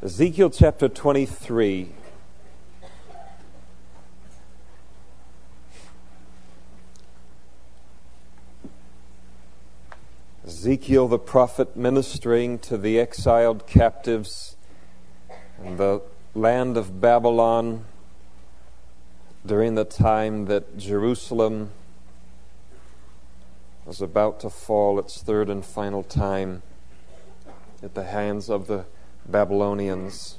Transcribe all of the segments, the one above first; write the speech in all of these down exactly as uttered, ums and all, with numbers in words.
Ezekiel chapter twenty-three. Ezekiel the prophet ministering to the exiled captives in the land of Babylon during the time that Jerusalem was about to fall its third and final time at the hands of the Babylonians.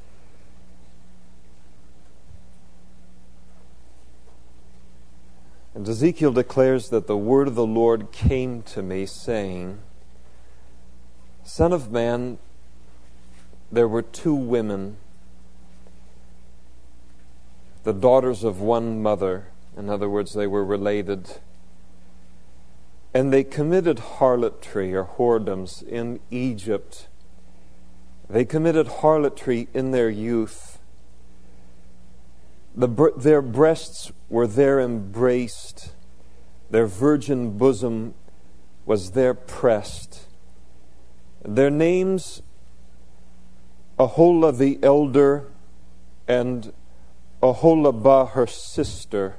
And Ezekiel declares that the word of the Lord came to me, saying, Son of man, there were two women, the daughters of one mother. In other words, they were related. And they committed harlotry or whoredoms in Egypt. They committed harlotry in their youth. The, their breasts were there embraced. Their virgin bosom was there pressed. Their names, Aholah the elder and Aholabah her sister,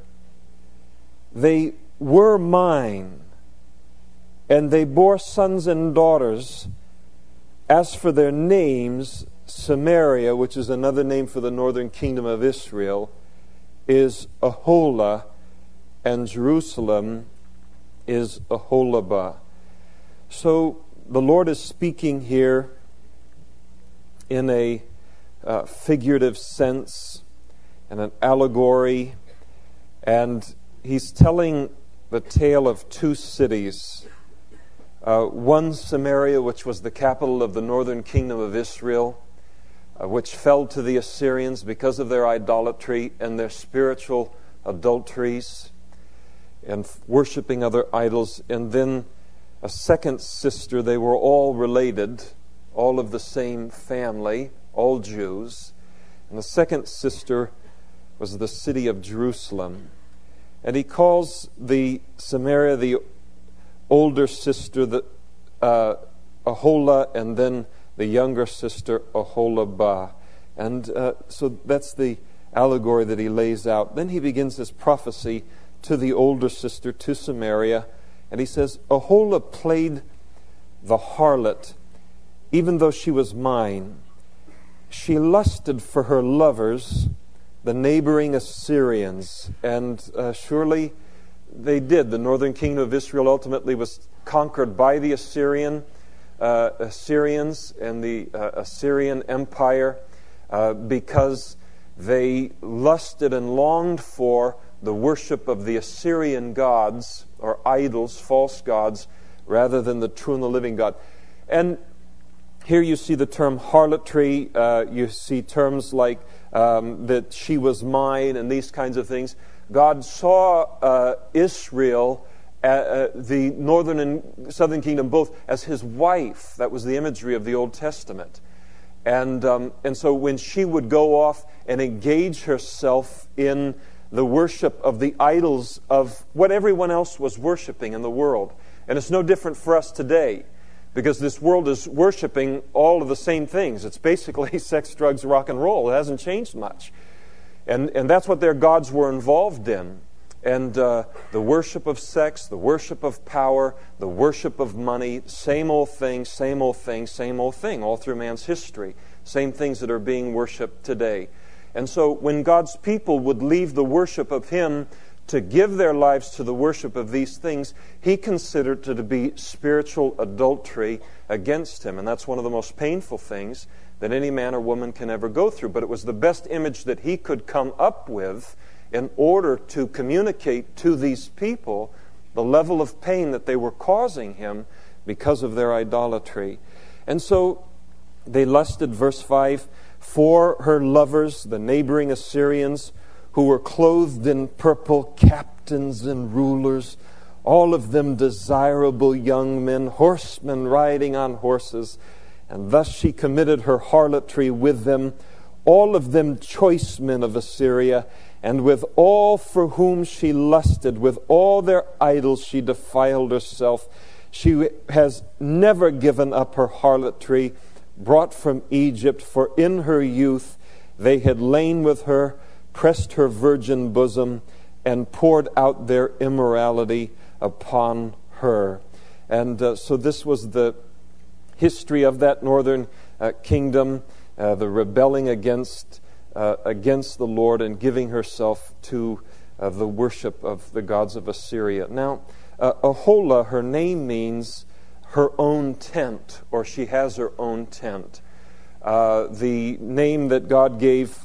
they were mine, and they bore sons and daughters. As for their names, Samaria, which is another name for the northern kingdom of Israel, is Aholah, and Jerusalem is Aholabah. So the Lord is speaking here in a uh, figurative sense and an allegory, and He's telling the tale of two cities. Uh, one, Samaria, which was the capital of the northern kingdom of Israel, uh, which fell to the Assyrians because of their idolatry and their spiritual adulteries and f- worshiping other idols. And then a second sister, they were all related, all of the same family, all Jews. And the second sister was the city of Jerusalem. And he calls the Samaria the older sister, the uh, Aholah, and then the younger sister, Aholabah. And uh, so that's the allegory that he lays out. Then he begins his prophecy to the older sister, to Samaria, and he says, Aholah played the harlot, even though she was mine. She lusted for her lovers, the neighboring Assyrians, and uh, surely they did. The northern kingdom of Israel ultimately was conquered by the Assyrian uh, Assyrians and the uh, Assyrian Empire uh, because they lusted and longed for the worship of the Assyrian gods or idols, false gods, rather than the true and the living God. And here you see the term harlotry. Uh, you see terms like um, that she was mine and these kinds of things. God saw uh, Israel, uh, uh, the northern and southern kingdom, both as His wife. That was the imagery of the Old Testament. And um, and so when she would go off and engage herself in the worship of the idols of what everyone else was worshiping in the world. And it's no different for us today, because this world is worshiping all of the same things. It's basically sex, drugs, rock and roll. It hasn't changed much. And and that's what their gods were involved in. And uh, the worship of sex, the worship of power, the worship of money, same old thing, same old thing, same old thing, all through man's history. Same things that are being worshipped today. And so when God's people would leave the worship of Him to give their lives to the worship of these things, He considered it to be spiritual adultery against Him. And that's one of the most painful things that any man or woman can ever go through. But it was the best image that he could come up with in order to communicate to these people the level of pain that they were causing him because of their idolatry. And so they lusted, verse five, for her lovers, the neighboring Assyrians, who were clothed in purple, captains and rulers, all of them desirable young men, horsemen riding on horses. And thus she committed her harlotry with them, all of them choice men of Assyria, and with all for whom she lusted, with all their idols she defiled herself. She has never given up her harlotry, brought from Egypt, for in her youth they had lain with her, pressed her virgin bosom, and poured out their immorality upon her. And uh, so this was the history of that northern uh, kingdom, uh, the rebelling against uh, against the Lord and giving herself to uh, the worship of the gods of Assyria. Now, uh, Aholah, her name means her own tent, or she has her own tent. Uh, the name that God gave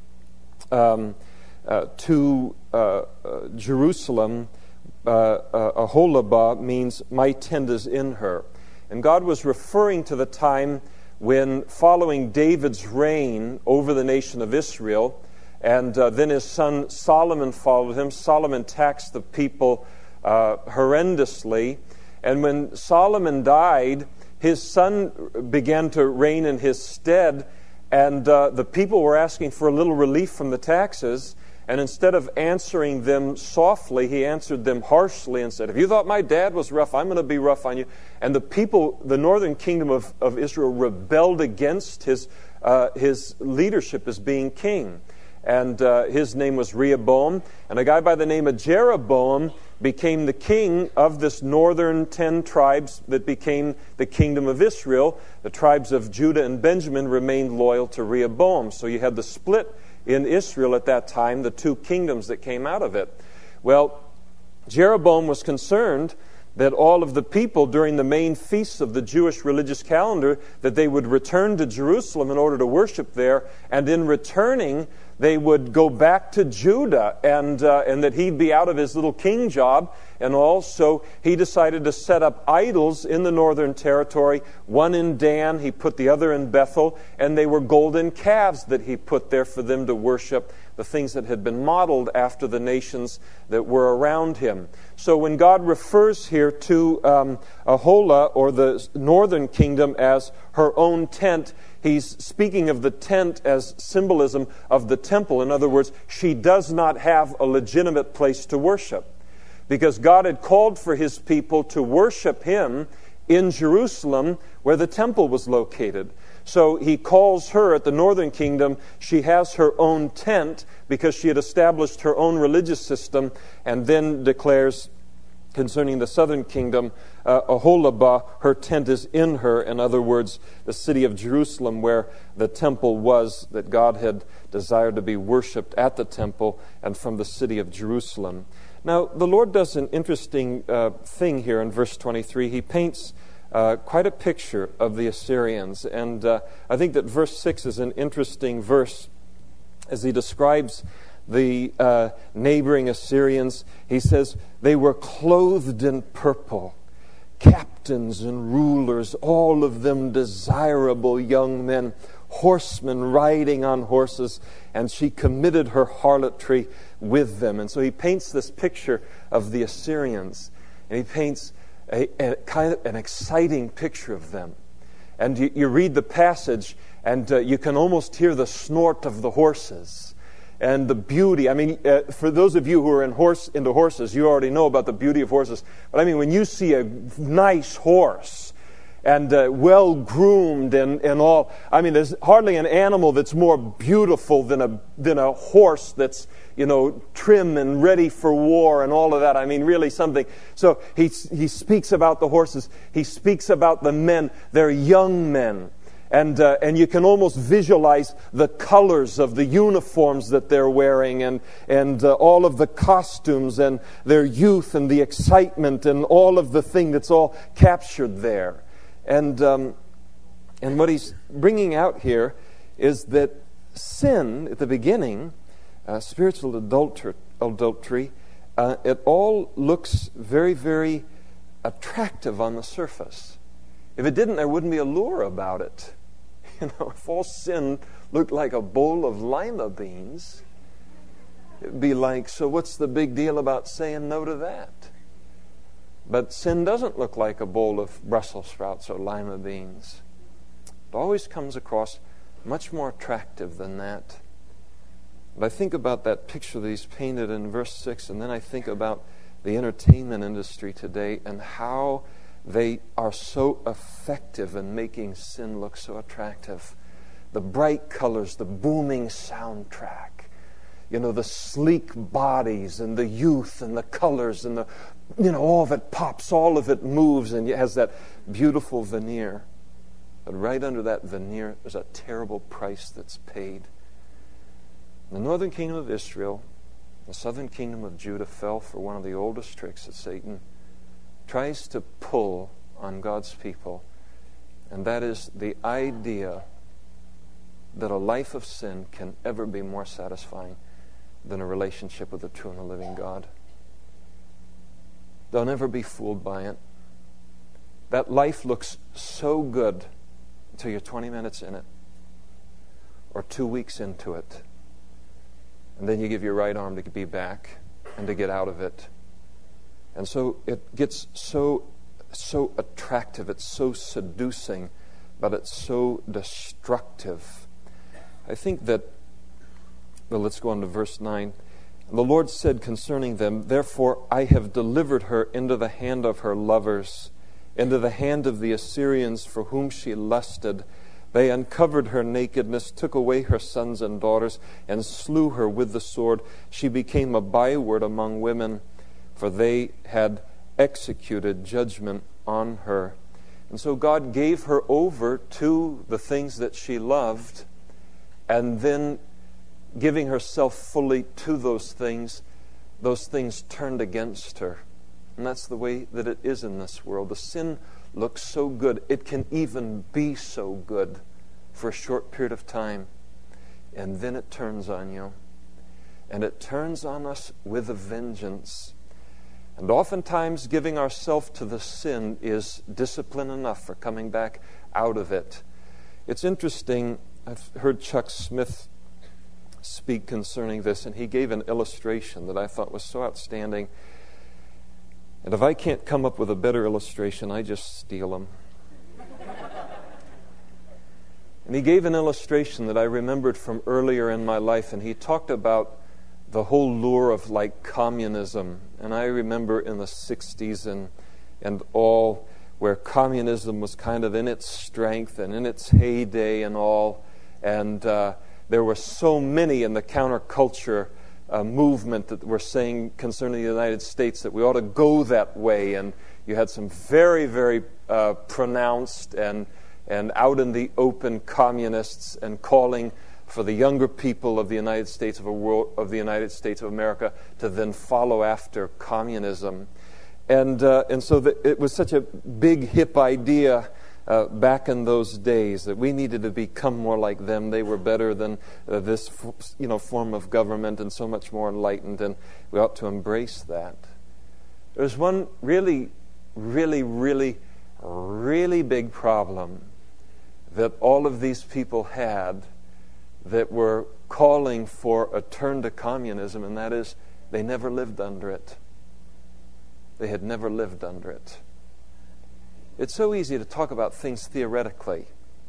um, uh, to uh, uh, Jerusalem, uh, uh, Aholabah, means my tent is in her. And God was referring to the time when, following David's reign over the nation of Israel, and uh, then his son Solomon followed him. Solomon taxed the people uh, horrendously. And when Solomon died, his son began to reign in his stead, and uh, the people were asking for a little relief from the taxes. And instead of answering them softly, he answered them harshly and said, "If you thought my dad was rough, I'm going to be rough on you." And the people, the northern kingdom of, of Israel, rebelled against his uh, his leadership as being king. And uh, his name was Rehoboam. And a guy by the name of Jeroboam became the king of this northern ten tribes that became the kingdom of Israel. The tribes of Judah and Benjamin remained loyal to Rehoboam. So you had the split in Israel at that time, the two kingdoms that came out of it. Well, Jeroboam was concerned that all of the people during the main feasts of the Jewish religious calendar, that they would return to Jerusalem in order to worship there, and in returning, they would go back to Judah, and uh, and that he'd be out of his little king job and all. So he decided to set up idols in the northern territory, one in Dan, he put the other in Bethel, and they were golden calves that he put there for them to worship, the things that had been modeled after the nations that were around him. So when God refers here to um, Aholah, or the northern kingdom, as her own tent, he's speaking of the tent as symbolism of the temple. In other words, she does not have a legitimate place to worship, because God had called for his people to worship him in Jerusalem, where the temple was located. So he calls her at the northern kingdom, she has her own tent because she had established her own religious system, and then declares concerning the southern kingdom, uh, Aholabah, her tent is in her. In other words, the city of Jerusalem, where the temple was, that God had desired to be worshipped at the temple, and from the city of Jerusalem. Now, the Lord does an interesting uh, thing here in verse twenty-three. He paints uh, quite a picture of the Assyrians, and uh, I think that verse six is an interesting verse as he describes the uh, neighboring Assyrians. He says, they were clothed in purple, captains and rulers, all of them desirable young men, horsemen riding on horses, and she committed her harlotry with them. And so he paints this picture of the Assyrians, and he paints a, a kind of an exciting picture of them. And you, you read the passage, and uh, you can almost hear the snort of the horses. And the beauty, I mean, uh, for those of you who are in horse, into horses, you already know about the beauty of horses. But I mean, when you see a nice horse, and uh, well-groomed and, and all, I mean, there's hardly an animal that's more beautiful than a than a horse that's, you know, trim and ready for war and all of that. I mean, really something. So he, he speaks about the horses. He speaks about the men. They're young men. And uh, and you can almost visualize the colors of the uniforms that they're wearing, and and uh, all of the costumes and their youth and the excitement and all of the thing that's all captured there. And um, and what he's bringing out here is that sin at the beginning, uh, spiritual adultery, adultery uh, it all looks very, very attractive on the surface. If it didn't, there wouldn't be a lure about it. You know, if all sin looked like a bowl of lima beans, it'd be like, so what's the big deal about saying no to that? But sin doesn't look like a bowl of Brussels sprouts or lima beans. It always comes across much more attractive than that. But I think about that picture that he's painted in verse six, and then I think about the entertainment industry today and how they are so effective in making sin look so attractive. The bright colors, the booming soundtrack, you know, the sleek bodies and the youth and the colors and the, you know, all of it pops, all of it moves, and it has that beautiful veneer. But right under that veneer, there's a terrible price that's paid. The northern kingdom of Israel, the southern kingdom of Judah fell for one of the oldest tricks that Satan tries to pull on God's people, and that is the idea that a life of sin can ever be more satisfying than a relationship with the true and the living God. Don't ever be fooled by it. That life looks so good until you're twenty minutes in it, or two weeks into it, and then you give your right arm to be back and to get out of it. And so it gets so so attractive, it's so seducing, but it's so destructive. I think that, well, let's go on to verse nine. The Lord said concerning them, therefore I have delivered her into the hand of her lovers, into the hand of the Assyrians for whom she lusted. They uncovered her nakedness, took away her sons and daughters, and slew her with the sword. She became a byword among women, for they had executed judgment on her. And so God gave her over to the things that she loved, and then giving herself fully to those things, those things turned against her. And that's the way that it is in this world. The sin looks so good. It can even be so good for a short period of time. And then it turns on you. And it turns on us with a vengeance. And oftentimes giving ourselves to the sin is discipline enough for coming back out of it. It's interesting, I've heard Chuck Smith speak concerning this, and he gave an illustration that I thought was so outstanding. And if I can't come up with a better illustration, I just steal them. And he gave an illustration that I remembered from earlier in my life, and he talked about the whole lure of like communism. And I remember in the sixties and and all, where communism was kind of in its strength and in its heyday and all, and uh, there were so many in the counterculture uh, movement that were saying concerning the United States that we ought to go that way, and you had some very, very uh, pronounced and and out in the open communists, and calling for the younger people of the United States of a world of the United States of America to then follow after communism, and uh, and so the, it was such a big hip idea uh, back in those days that we needed to become more like them. They were better than uh, this you know form of government and so much more enlightened, and we ought to embrace that. There's one really, really, really, really big problem that all of these people had that were calling for a turn to communism, and that is they never lived under it. They had never lived under it. It's so easy to talk about things theoretically.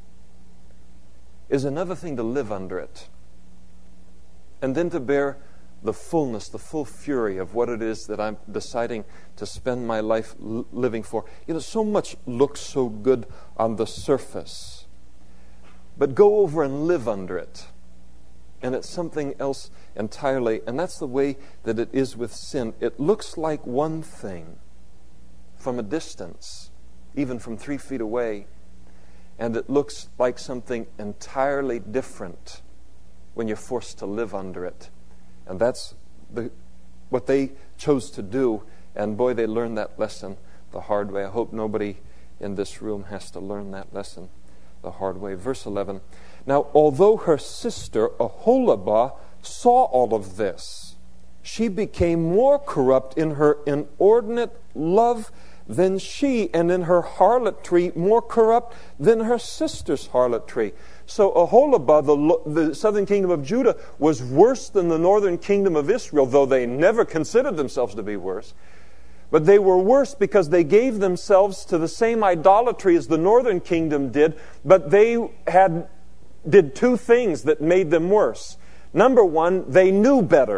It's another thing to live under it, and then to bear the fullness, the full fury of what it is that I'm deciding to spend my life l- living for. You know, so much looks so good on the surface, but go over and live under it, and it's something else entirely. And that's the way that it is with sin. It looks like one thing from a distance, even from three feet away, and it looks like something entirely different when you're forced to live under it. And that's the, what they chose to do, and boy, they learned that lesson the hard way. I hope nobody in this room has to learn that lesson the hard way. Verse eleven. Now, although her sister Aholibah saw all of this, she became more corrupt in her inordinate love than she, and in her harlotry more corrupt than her sister's harlotry. So Aholibah, the, the southern kingdom of Judah, was worse than the northern kingdom of Israel, though they never considered themselves to be worse. But they were worse because they gave themselves to the same idolatry as the northern kingdom did, but they had did two things that made them worse. Number one, they knew better.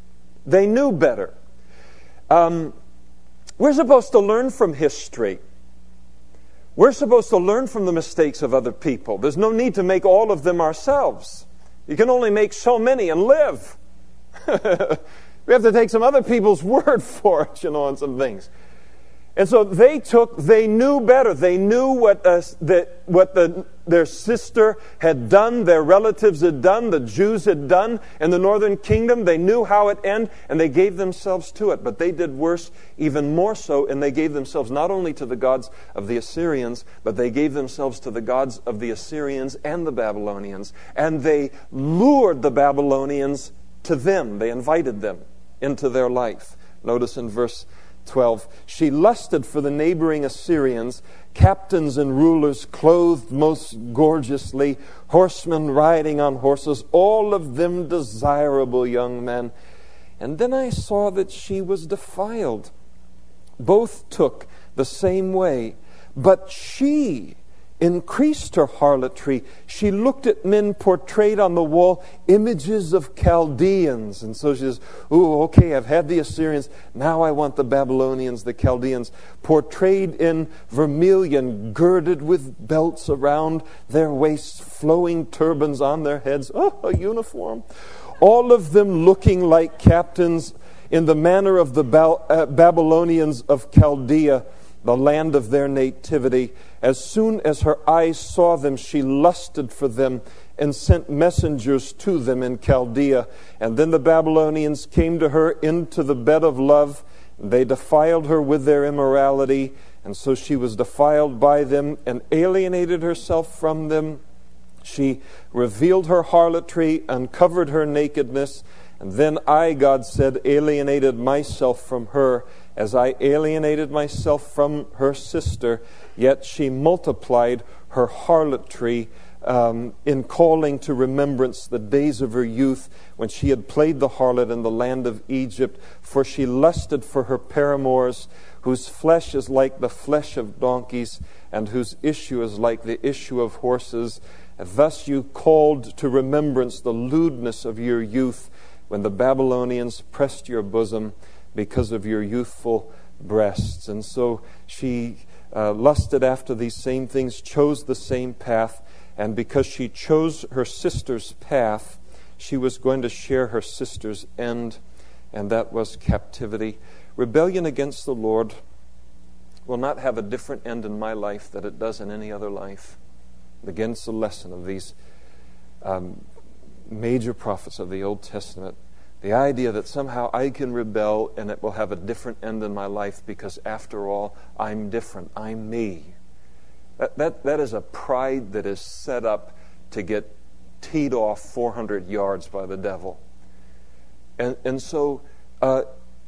They knew better. Um, we're supposed to learn from history. We're supposed to learn from the mistakes of other people. There's no need to make all of them ourselves. You can only make so many and live. We have to take some other people's word for it, you know, on some things. And so they took, they knew better. They knew what uh, the, what the, their sister had done, their relatives had done, the Jews had done in the northern kingdom. They knew how it ended, and they gave themselves to it. But they did worse, even more so, and they gave themselves not only to the gods of the Assyrians, but they gave themselves to the gods of the Assyrians and the Babylonians. And they lured the Babylonians to them. They invited them into their life. Notice in verse twelve, she lusted for the neighboring Assyrians, captains and rulers clothed most gorgeously, horsemen riding on horses, all of them desirable young men. And then I saw that she was defiled. Both took the same way, but she increased her harlotry. She looked at men portrayed on the wall, images of Chaldeans. And so she says, ooh, okay, I've had the Assyrians. Now I want the Babylonians, the Chaldeans, portrayed in vermilion, girded with belts around their waists, flowing turbans on their heads. Oh, a uniform. All of them looking like captains in the manner of the ba- uh, Babylonians of Chaldea, the land of their nativity. As soon as her eyes saw them, she lusted for them and sent messengers to them in Chaldea. And then the Babylonians came to her into the bed of love. They defiled her with their immorality, and so she was defiled by them and alienated herself from them. She revealed her harlotry, uncovered her nakedness, and then I, God said, alienated myself from her, as I alienated myself from her sister. Yet she multiplied her harlotry um, in calling to remembrance the days of her youth, when she had played the harlot in the land of Egypt. For she lusted for her paramours, whose flesh is like the flesh of donkeys, and whose issue is like the issue of horses. And thus you called to remembrance the lewdness of your youth, when the Babylonians pressed your bosom because of your youthful breasts. And so she uh, lusted after these same things, chose the same path, and because she chose her sister's path, she was going to share her sister's end, and that was captivity. Rebellion against the Lord will not have a different end in my life than it does in any other life. It begins the lesson of these um, major prophets of the Old Testament. The idea that somehow I can rebel and it will have a different end in my life because, after all, I'm different. I'm me. That, that, that is a pride that is set up to get teed off four hundred yards by the devil. And, and so uh,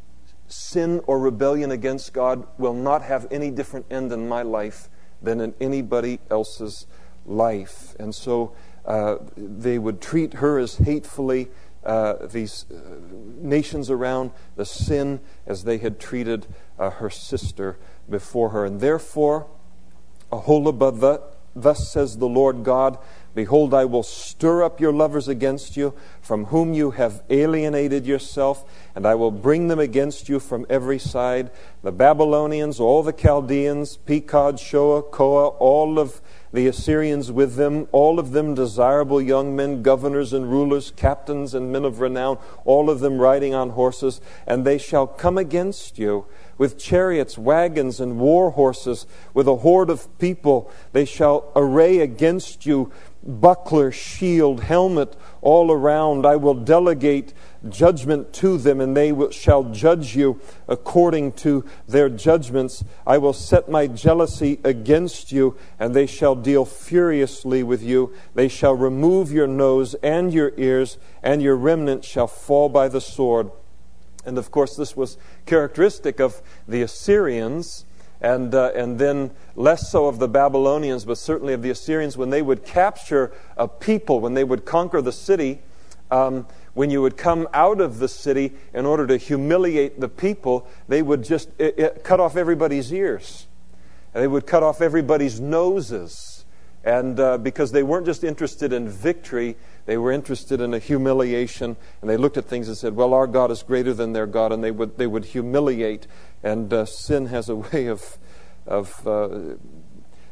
sin or rebellion against God will not have any different end in my life than in anybody else's life. And so uh, they would treat her as hatefully, Uh, these uh, nations around, the sin, as they had treated uh, her sister before her. And therefore, Aholibah, thus says the Lord God, behold, I will stir up your lovers against you, from whom you have alienated yourself, and I will bring them against you from every side. The Babylonians, all the Chaldeans, Pekod, Shoa, Koa, all of the Assyrians with them, all of them desirable young men, governors and rulers, captains and men of renown, all of them riding on horses. And they shall come against you with chariots, wagons, and war horses, with a horde of people. They shall array against you buckler, shield, helmet, all around. I will delegate judgment to them, and they will, shall judge you according to their judgments. I will set my jealousy against you, and they shall deal furiously with you. They shall remove your nose and your ears, and your remnant shall fall by the sword. And of course, this was characteristic of the Assyrians, and uh, and then less so of the Babylonians, but certainly of the Assyrians. When they would capture a people, when they would conquer the city, um, when you would come out of the city in order to humiliate the people, they would just it, it, cut off everybody's ears. And they would cut off everybody's noses. And uh, because they weren't just interested in victory, they were interested in a humiliation. And they looked at things and said, well, our God is greater than their God. And they would they would humiliate. And uh, sin has a way of, of uh,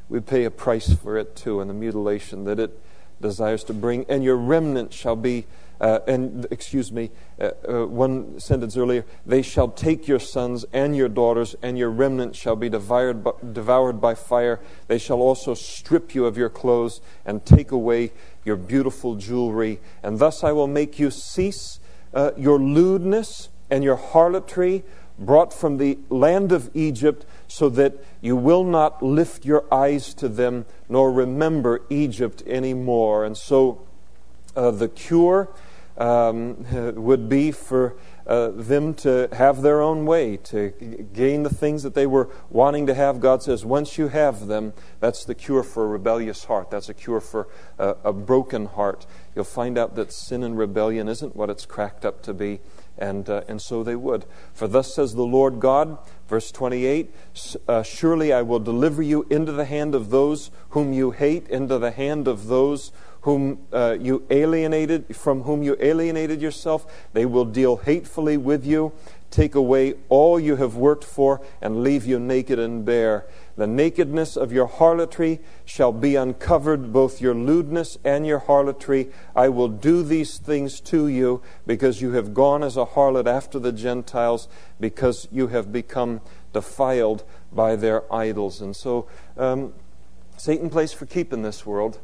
we pay a price for it too, and the mutilation that it desires to bring. And your remnant shall be, uh, and excuse me, uh, uh, one sentence earlier, they shall take your sons and your daughters, and your remnant shall be devoured by, devoured by fire. They shall also strip you of your clothes and take away your beautiful jewelry. And thus I will make you cease uh, your lewdness and your harlotry, brought from the land of Egypt, so that you will not lift your eyes to them, nor remember Egypt anymore. And so uh, the cure um, would be for uh, them to have their own way, to gain the things that they were wanting to have. God says, once you have them, that's the cure for a rebellious heart. That's a cure for uh, a broken heart. You'll find out that sin and rebellion isn't what it's cracked up to be. And uh, and so they would. For thus says the Lord God, verse twenty-eight, uh, surely I will deliver you into the hand of those whom you hate, into the hand of those whom uh, you alienated, from whom you alienated yourself. They will deal hatefully with you, take away all you have worked for, and leave you naked and bare. The nakedness of your harlotry shall be uncovered, both your lewdness and your harlotry. I will do these things to you, because you have gone as a harlot after the Gentiles, because you have become defiled by their idols. And so um, Satan plays for keep in this world,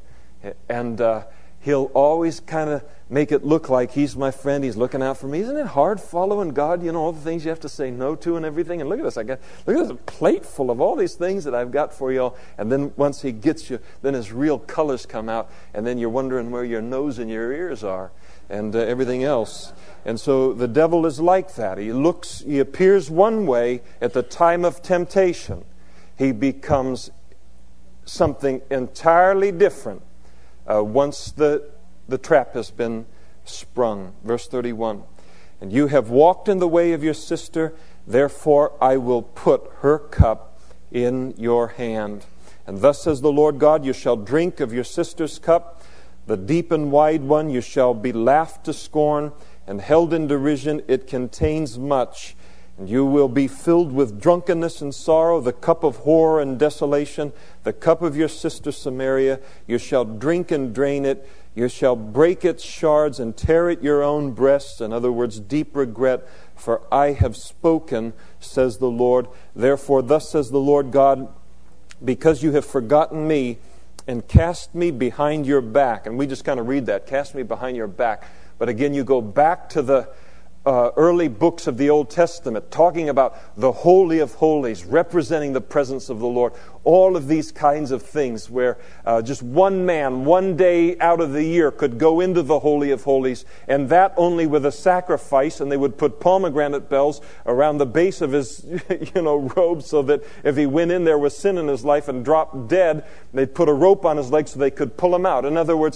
and uh, he'll always kind of make it look like he's my friend, he's looking out for me. Isn't it hard following God? You know, all the things you have to say no to and everything. And look at this, I got look at this plate full of all these things that I've got for you all. And then once he gets you, then his real colors come out, and then you're wondering where your nose and your ears are, and uh, everything else. And so the devil is like that. He looks, he appears one way at the time of temptation. He becomes something entirely different uh, once the The trap has been sprung. Verse thirty-one. And you have walked in the way of your sister, therefore I will put her cup in your hand. And thus says the Lord God, you shall drink of your sister's cup, the deep and wide one. You shall be laughed to scorn and held in derision. It contains much. And you will be filled with drunkenness and sorrow, the cup of horror and desolation, the cup of your sister Samaria. You shall drink and drain it. You shall break its shards and tear at your own breasts. In other words, deep regret. For I have spoken, says the Lord. Therefore, thus says the Lord God, because you have forgotten me and cast me behind your back. And we just kind of read that, cast me behind your back. But again, you go back to the Uh, early books of the Old Testament, talking about the Holy of Holies, representing the presence of the Lord. All of these kinds of things where uh, just one man, one day out of the year could go into the Holy of Holies, and that only with a sacrifice, and they would put pomegranate bells around the base of his you know, robe, so that if he went in there with sin in his life and dropped dead, they'd put a rope on his leg so they could pull him out. In other words,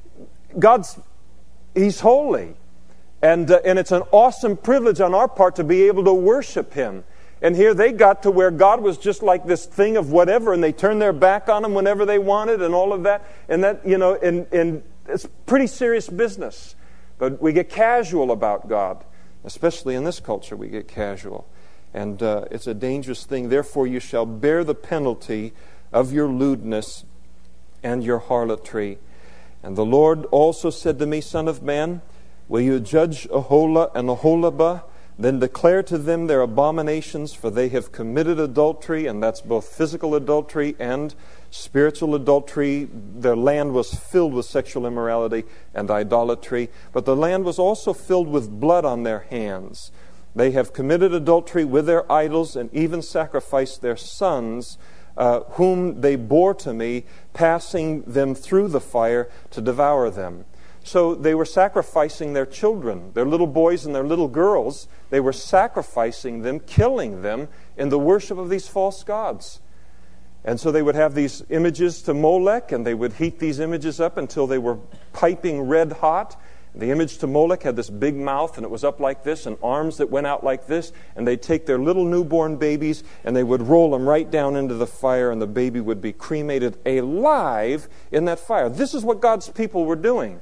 God's, He's holy. And uh, and it's an awesome privilege on our part to be able to worship Him. And here they got to where God was just like this thing of whatever, and they turned their back on Him whenever they wanted, and all of that. And that, you know, and, and it's pretty serious business. But we get casual about God. Especially in this culture, we get casual. And uh, it's a dangerous thing. Therefore, you shall bear the penalty of your lewdness and your harlotry. And the Lord also said to me, Son of man, will you judge Aholah and Aholibah? Then declare to them their abominations, for they have committed adultery, and that's both physical adultery and spiritual adultery. Their land was filled with sexual immorality and idolatry, but the land was also filled with blood on their hands. They have committed adultery with their idols, and even sacrificed their sons, uh, whom they bore to me, passing them through the fire to devour them. So they were sacrificing their children, their little boys and their little girls. They were sacrificing them, killing them in the worship of these false gods. And so they would have these images to Molech, and they would heat these images up until they were piping red hot. The image to Molech had this big mouth, and it was up like this, and arms that went out like this. And they'd take their little newborn babies, and they would roll them right down into the fire, and the baby would be cremated alive in that fire. This is what God's people were doing.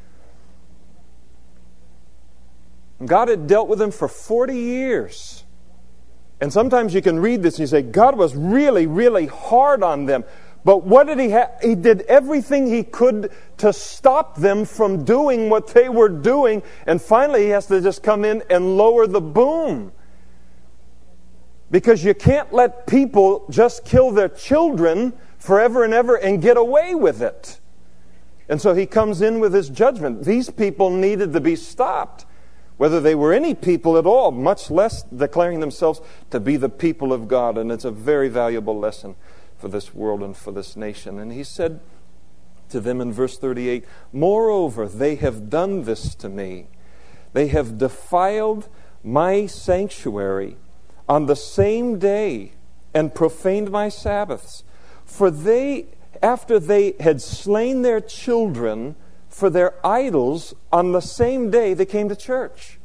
God had dealt with them for forty years. And sometimes you can read this and you say, God was really, really hard on them. But what did he have? He did everything he could to stop them from doing what they were doing. And finally he has to just come in and lower the boom. Because you can't let people just kill their children forever and ever and get away with it. And so he comes in with his judgment. These people needed to be stopped, whether they were any people at all, much less declaring themselves to be the people of God. And it's a very valuable lesson for this world and for this nation. And he said to them in verse thirty-eight, "Moreover, they have done this to me. They have defiled my sanctuary on the same day and profaned my Sabbaths. For they, after they had slain their children for their idols, on the same day they came to church.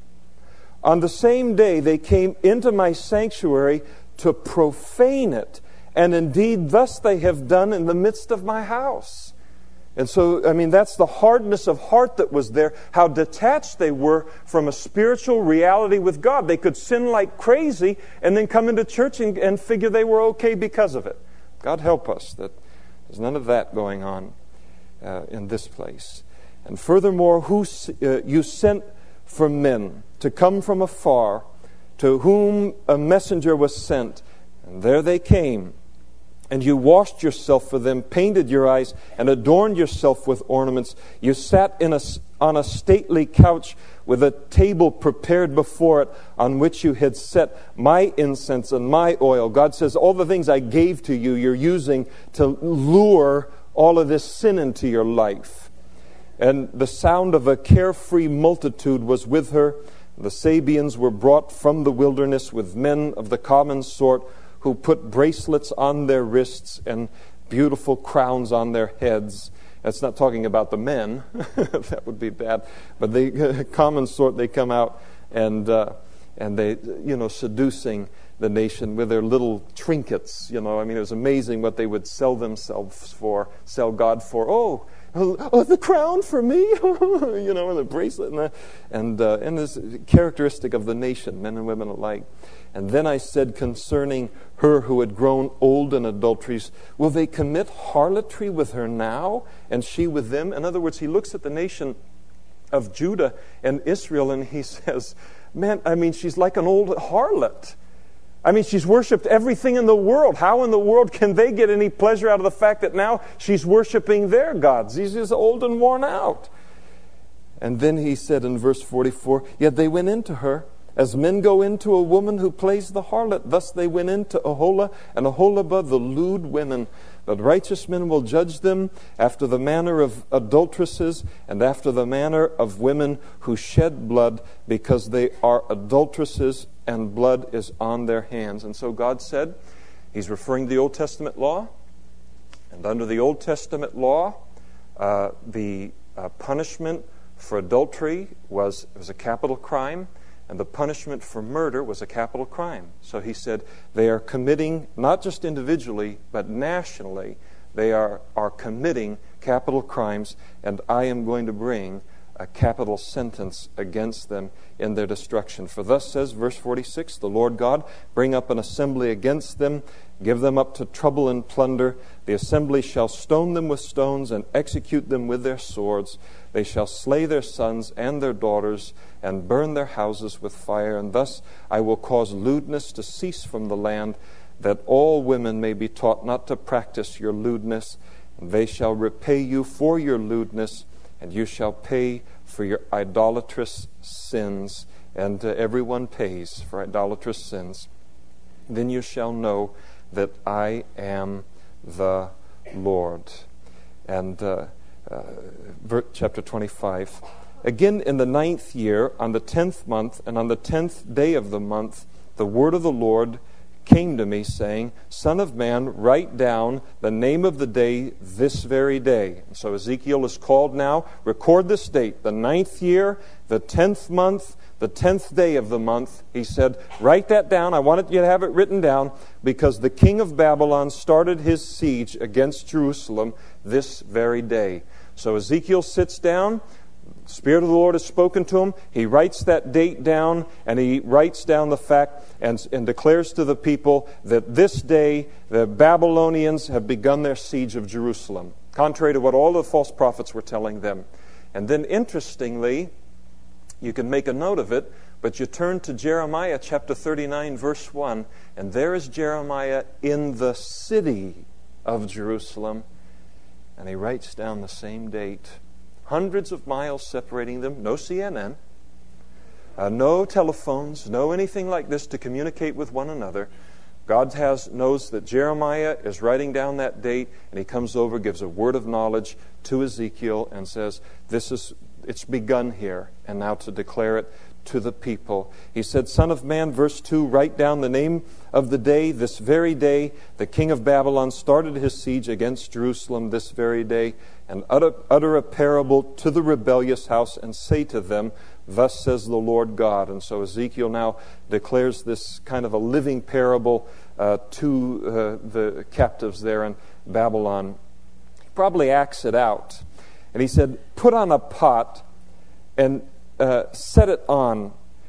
On the same day they came into my sanctuary to profane it. And indeed, thus they have done in the midst of my house." And so, I mean, that's the hardness of heart that was there, how detached they were from a spiritual reality with God. They could sin like crazy and then come into church and, and figure they were okay because of it. God help us that there's none of that going on uh, in this place. And furthermore, who uh, you sent for men to come from afar, to whom a messenger was sent, and there they came. And you washed yourself for them, painted your eyes, and adorned yourself with ornaments. You sat in a, on a stately couch with a table prepared before it, on which you had set my incense and my oil. God says, all the things I gave to you, you're using to lure all of this sin into your life. And the sound of a carefree multitude was with her. The Sabians were brought from the wilderness with men of the common sort, who put bracelets on their wrists and beautiful crowns on their heads. That's not talking about the men. That would be bad. But the common sort, they come out and uh, and they, you know, seducing the nation with their little trinkets. You know, I mean, it was amazing what they would sell themselves for, sell God for. Oh, oh, the crown for me, you know, and the bracelet, and the, and uh, and this characteristic of the nation, men and women alike. And then I said concerning her who had grown old in adulteries, will they commit harlotry with her now, and she with them? In other words, he looks at the nation of Judah and Israel, and he says, man, I mean, she's like an old harlot. I mean, she's worshipped everything in the world. How in the world can they get any pleasure out of the fact that now she's worshiping their gods? She's just old and worn out. And then he said in verse forty-four, yet they went into her, as men go into a woman who plays the harlot. Thus they went into Aholah and Aholibah, the lewd women. But righteous men will judge them after the manner of adulteresses and after the manner of women who shed blood, because they are adulteresses and blood is on their hands. And so God said, he's referring to the Old Testament law. And under the Old Testament law, uh, the uh, punishment for adultery was, was a capital crime. And the punishment for murder was a capital crime. So he said they are committing, not just individually, but nationally, they are, are committing capital crimes, and I am going to bring a capital sentence against them in their destruction. For thus says, verse forty-six, the Lord God, bring up an assembly against them, give them up to trouble and plunder. The assembly shall stone them with stones and execute them with their swords. They shall slay their sons and their daughters and burn their houses with fire. And thus I will cause lewdness to cease from the land, that all women may be taught not to practice your lewdness. And they shall repay you for your lewdness, and you shall pay for your idolatrous sins. And uh, everyone pays for idolatrous sins. Then you shall know that I am the Lord. And uh, uh, chapter twenty-five. Again, in the ninth year, on the tenth month, and on the tenth day of the month, the word of the Lord came to me, saying, Son of man, write down the name of the day this very day. And so Ezekiel is called now, record this date, the ninth year, the tenth month, the tenth day of the month. He said, write that down. I wanted you to have it written down, because the king of Babylon started his siege against Jerusalem this very day. So Ezekiel sits down, The Spirit of the Lord has spoken to him. He writes that date down, and he writes down the fact and, and declares to the people that this day the Babylonians have begun their siege of Jerusalem, contrary to what all the false prophets were telling them. And then, interestingly, you can make a note of it, but you turn to Jeremiah chapter thirty-nine, verse one, and there is Jeremiah in the city of Jerusalem, and he writes down the same date. Hundreds of miles separating them, no C N N, uh, no telephones, no anything like this to communicate with one another. God has knows that Jeremiah is writing down that date, and he comes over, gives a word of knowledge to Ezekiel, and says, "This is it's begun here, and now to declare it to the people." He said, "Son of man," verse two, "write down the name of the day. This very day the king of Babylon started his siege against Jerusalem this very day, and utter, utter a parable to the rebellious house, and say to them, Thus says the Lord God." And so Ezekiel now declares this kind of a living parable uh, to uh, the captives there in Babylon. He probably acts it out. And he said, "Put on a pot and uh, set it on,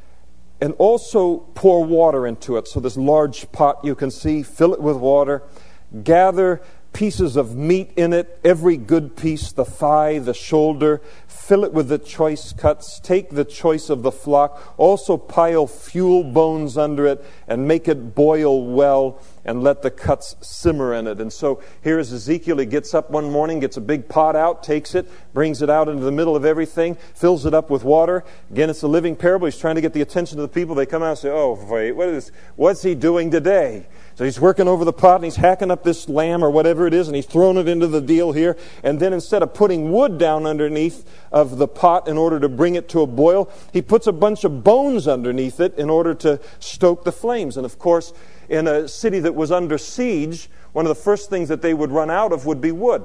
and also pour water into it." So this large pot you can see, fill it with water. Gather pieces of meat in it, every good piece, the thigh, the shoulder. Fill it with the choice cuts. Take the choice of the flock. Also pile fuel bones under it, and make it boil well, and let the cuts simmer in it. And so here's Ezekiel. He gets up one morning, gets a big pot out, takes it, brings it out into the middle of everything, fills it up with water. Again, it's a living parable. He's trying to get the attention of the people. They come out and say, "Oh, wait, what is, what's he doing today?" So he's working over the pot, and he's hacking up this lamb or whatever it is, and he's throwing it into the deal here. And then instead of putting wood down underneath of the pot in order to bring it to a boil, he puts a bunch of bones underneath it in order to stoke the flames. And of course, in a city that was under siege, one of the first things that they would run out of would be wood.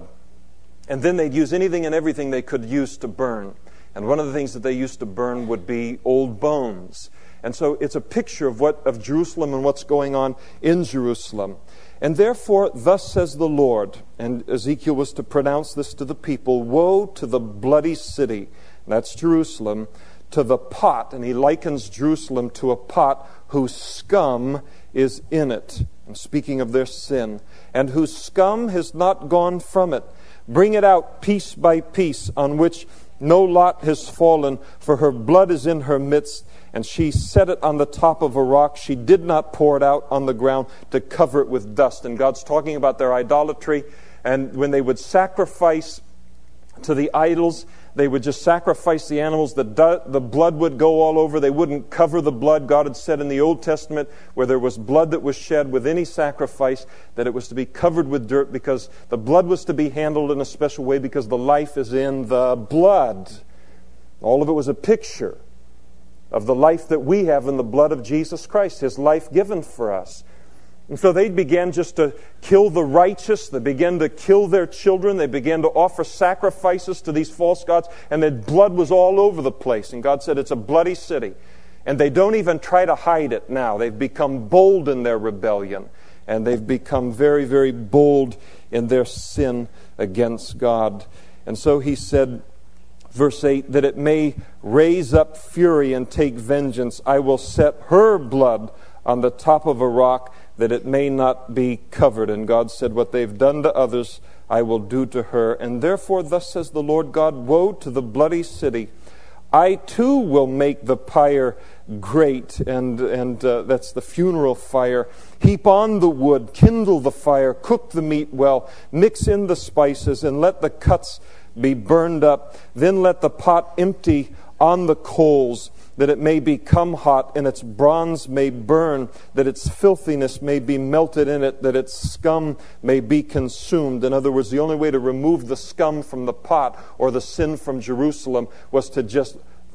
And then they'd use anything and everything they could use to burn. And one of the things that they used to burn would be old bones. And so it's a picture of what of Jerusalem and what's going on in Jerusalem. And therefore, thus says the Lord, and Ezekiel was to pronounce this to the people, "Woe to the bloody city," that's Jerusalem, "to the pot," and he likens Jerusalem to a pot whose scum is in it. I'm speaking of their sin. "And whose scum has not gone from it. Bring it out piece by piece, on which no lot has fallen, for her blood is in her midst. And she set it on the top of a rock. She did not pour it out on the ground to cover it with dust." And God's talking about their idolatry. And when they would sacrifice to the idols, they would just sacrifice the animals. The, du- the blood would go all over. They wouldn't cover the blood. God had said in the Old Testament, where there was blood that was shed with any sacrifice, that it was to be covered with dirt, because the blood was to be handled in a special way, because the life is in the blood. All of it was a picture of the life that we have in the blood of Jesus Christ, His life given for us. And so they began just to kill the righteous. They began to kill their children. They began to offer sacrifices to these false gods. And their blood was all over the place. And God said, it's a bloody city. And they don't even try to hide it now. They've become bold in their rebellion. And they've become very, very bold in their sin against God. And so He said, verse eight, that it may raise up fury and take vengeance. I will set her blood on the top of a rock, that it may not be covered. And God said, what they've done to others, I will do to her. And therefore, thus says the Lord God, woe to the bloody city. I too will make the pyre great, and and uh, that's the funeral fire. Heap on the wood, kindle the fire, cook the meat well, mix in the spices, and let the cuts be burned up. Then let the pot empty on the coals, that it may become hot, and its bronze may burn, that its filthiness may be melted in it, that its scum may be consumed. In other words, the only way to remove the scum from the pot, or the sin from Jerusalem, was to just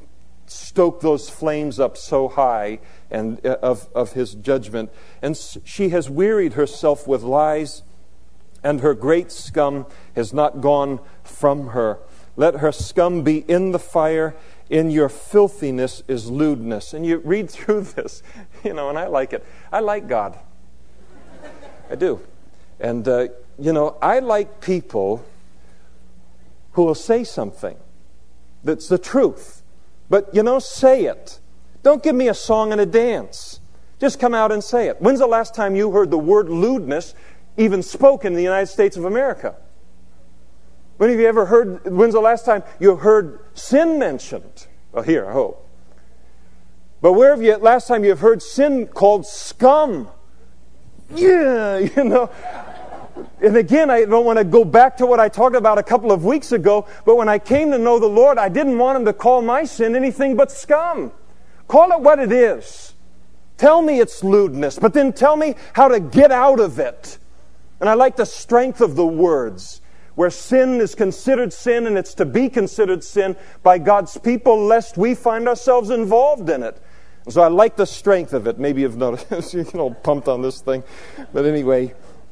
stoke those flames up so high and uh, of, of His judgment. And she has wearied herself with lies, and her great scum has not gone from her. Let her scum be in the fire. In your filthiness is lewdness. And you read through this, you know, and I like it. I like God. I do. And, uh, you know, I like people who will say something. That's the truth. But, you know, say it. Don't give me a song and a dance. Just come out and say it. When's the last time you heard the word lewdness even spoken in the United States of America? When have you ever heard, when's the last time you heard sin mentioned? Well, here, I hope. But where have you, last time you've heard sin called scum? Yeah, you know. And again, I don't want to go back to what I talked about a couple of weeks ago, but when I came to know the Lord, I didn't want Him to call my sin anything but scum. Call it what it is. Tell me it's lewdness, but then tell me how to get out of it. And I like the strength of the words, where sin is considered sin and it's to be considered sin by God's people, lest we find ourselves involved in it. And so I like the strength of it. Maybe you've noticed, you're all pumped on this thing. But anyway,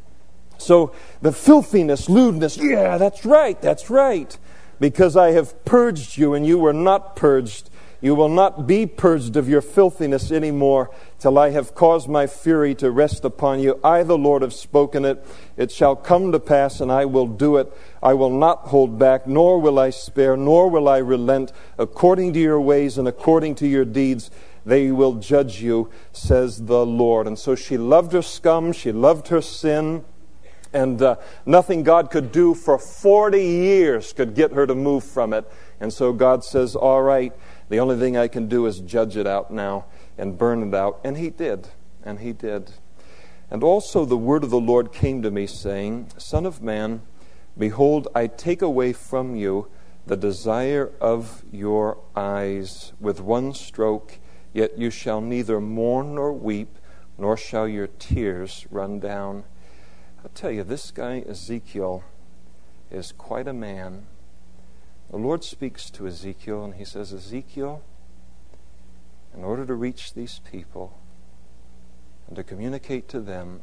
so the filthiness, lewdness, yeah, that's right, that's right. Because I have purged you and you were not purged. You will not be purged of your filthiness anymore till I have caused my fury to rest upon you. I, the Lord, have spoken it. It shall come to pass, and I will do it. I will not hold back, nor will I spare, nor will I relent. According to your ways and according to your deeds, they will judge you, says the Lord. And so she loved her scum, she loved her sin, and uh, nothing God could do for forty years could get her to move from it. And so God says, all right, the only thing I can do is judge it out now and burn it out. And He did. And He did. And also the word of the Lord came to me, saying, Son of man, behold, I take away from you the desire of your eyes with one stroke, yet you shall neither mourn nor weep, nor shall your tears run down. I'll tell you, this guy Ezekiel is quite a man. The Lord speaks to Ezekiel and He says, Ezekiel, in order to reach these people and to communicate to them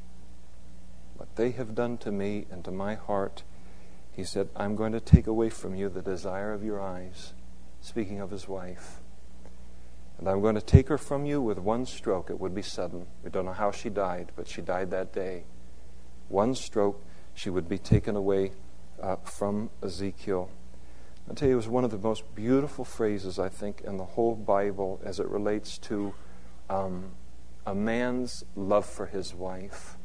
what they have done to me and to my heart, He said, I'm going to take away from you the desire of your eyes, speaking of His wife. And I'm going to take her from you with one stroke. It would be sudden. We don't know how she died, but she died that day. One stroke, she would be taken away uh, from Ezekiel. I'll tell you, it was one of the most beautiful phrases, I think, in the whole Bible as it relates to um, a man's love for his wife.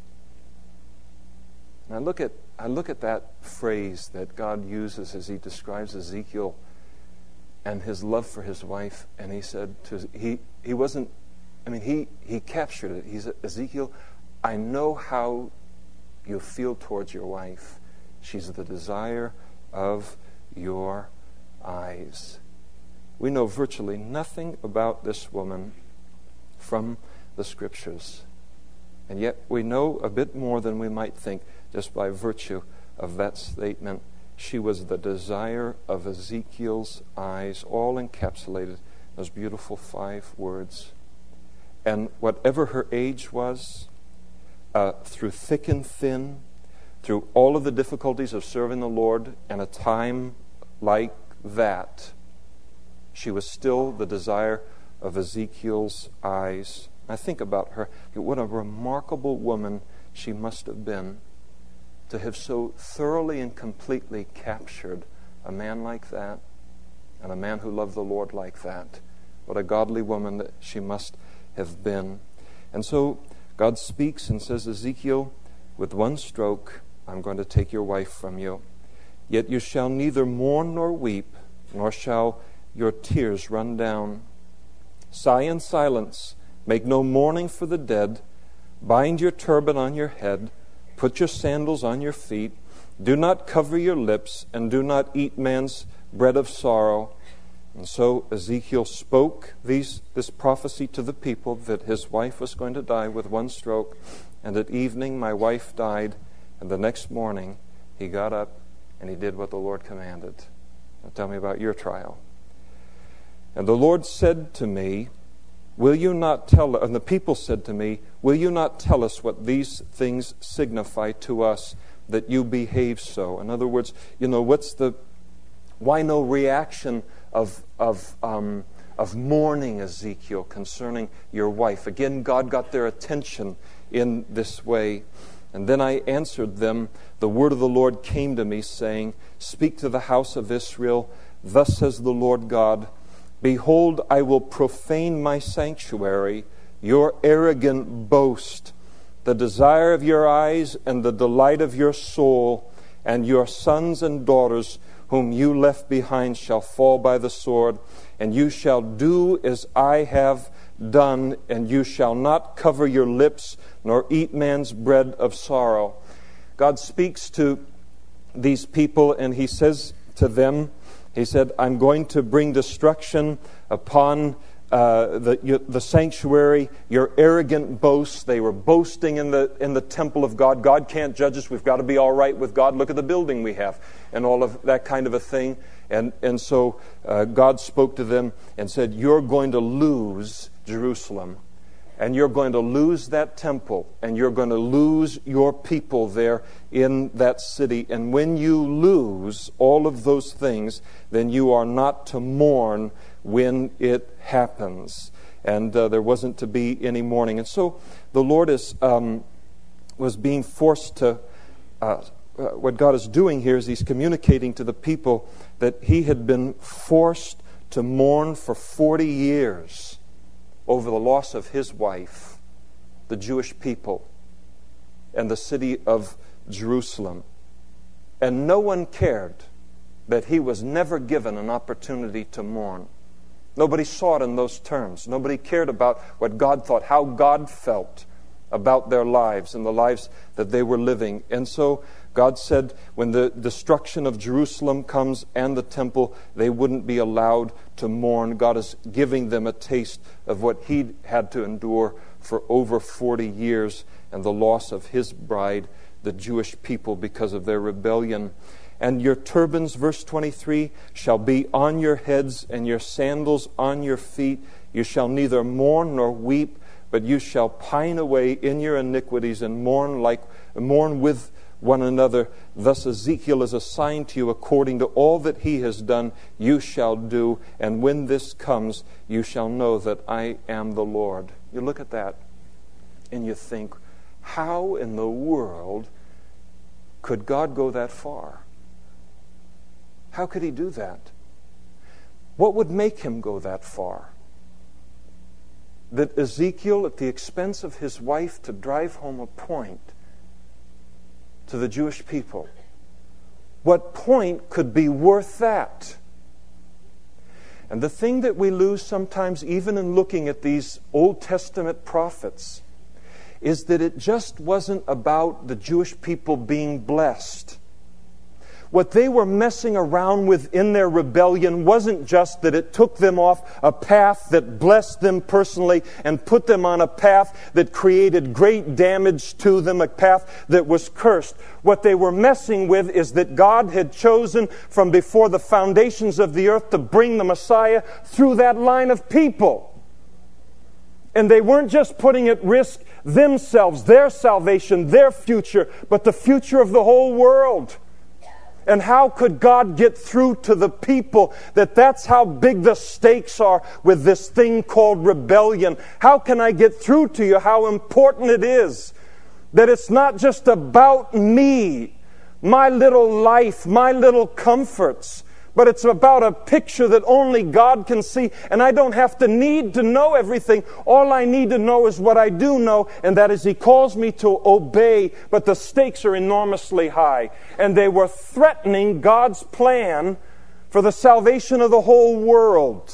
And I look at I look at that phrase that God uses as He describes Ezekiel and his love for his wife, and He said to he he wasn't I mean he he captured it. He said, Ezekiel, I know how you feel towards your wife. She's the desire of your eyes. We know virtually nothing about this woman from the Scriptures. And yet we know a bit more than we might think just by virtue of that statement. She was the desire of Ezekiel's eyes, all encapsulated in those beautiful five words. And whatever her age was, uh, through thick and thin, through all of the difficulties of serving the Lord in a time like that, she was still the desire of Ezekiel's eyes. I think about her. What a remarkable woman she must have been to have so thoroughly and completely captured a man like that and a man who loved the Lord like that. What a godly woman that she must have been. And so God speaks and says, Ezekiel, with one stroke, I'm going to take your wife from you. Yet you shall neither mourn nor weep, nor shall your tears run down. Sigh in silence. Make no mourning for the dead. Bind your turban on your head. Put your sandals on your feet. Do not cover your lips, and do not eat man's bread of sorrow. And so Ezekiel spoke these, this prophecy to the people that his wife was going to die with one stroke. And at evening my wife died, and the next morning he got up and he did what the Lord commanded. Now tell me about your trial. And the Lord said to me, Will you not tell, and the people said to me, Will you not tell us what these things signify to us, that you behave so? In other words, you know, what's the, why no reaction of, of, um, of mourning, Ezekiel, concerning your wife? Again, God got their attention in this way. And then I answered them, the word of the Lord came to me, saying, Speak to the house of Israel, Thus says the Lord God, behold, I will profane my sanctuary, your arrogant boast, the desire of your eyes and the delight of your soul, and your sons and daughters whom you left behind shall fall by the sword, and you shall do as I have done, and you shall not cover your lips, nor eat man's bread of sorrow. God speaks to these people, and He says to them, He said, I'm going to bring destruction upon uh, the, the sanctuary, your arrogant boasts. They were boasting in the, in the temple of God. God can't judge us. We've got to be all right with God. Look at the building we have, and all of that kind of a thing. And, and so uh, God spoke to them and said, you're going to lose Jerusalem, and you're going to lose that temple, and you're going to lose your people there in that city. And when you lose all of those things, then you are not to mourn when it happens. And uh, there wasn't to be any mourning. And so the Lord is um, was being forced to, uh, uh, what God is doing here is He's communicating to the people that He had been forced to mourn for forty years over the loss of His wife, the Jewish people, and the city of Jerusalem. And no one cared that He was never given an opportunity to mourn. Nobody saw it in those terms. Nobody cared about what God thought, how God felt about their lives and the lives that they were living. And so God said when the destruction of Jerusalem comes and the temple, they wouldn't be allowed to mourn. God is giving them a taste of what He had to endure for over forty years and the loss of His bride, the Jewish people, because of their rebellion. And your turbans, verse twenty-three, shall be on your heads, and your sandals on your feet. You shall neither mourn nor weep, but you shall pine away in your iniquities and mourn like mourn with one another. Thus Ezekiel is assigned to you according to all that he has done, you shall do. And when this comes, you shall know that I am the Lord. You look at that and you think, how in the world could God go that far? How could He do that? What would make Him go that far? That Ezekiel, at the expense of his wife, to drive home a point to the Jewish people. What point could be worth that? And the thing that we lose sometimes, even in looking at these Old Testament prophets, is that it just wasn't about the Jewish people being blessed. What they were messing around with in their rebellion wasn't just that it took them off a path that blessed them personally and put them on a path that created great damage to them, a path that was cursed. What they were messing with is that God had chosen from before the foundations of the earth to bring the Messiah through that line of people. And they weren't just putting at risk themselves, their salvation, their future, but the future of the whole world. And how could God get through to the people that that's how big the stakes are with this thing called rebellion? How can I get through to you how important it is that it's not just about me, my little life, my little comforts, but it's about a picture that only God can see. And I don't have to need to know everything. All I need to know is what I do know, and that is He calls me to obey, but the stakes are enormously high. And they were threatening God's plan for the salvation of the whole world.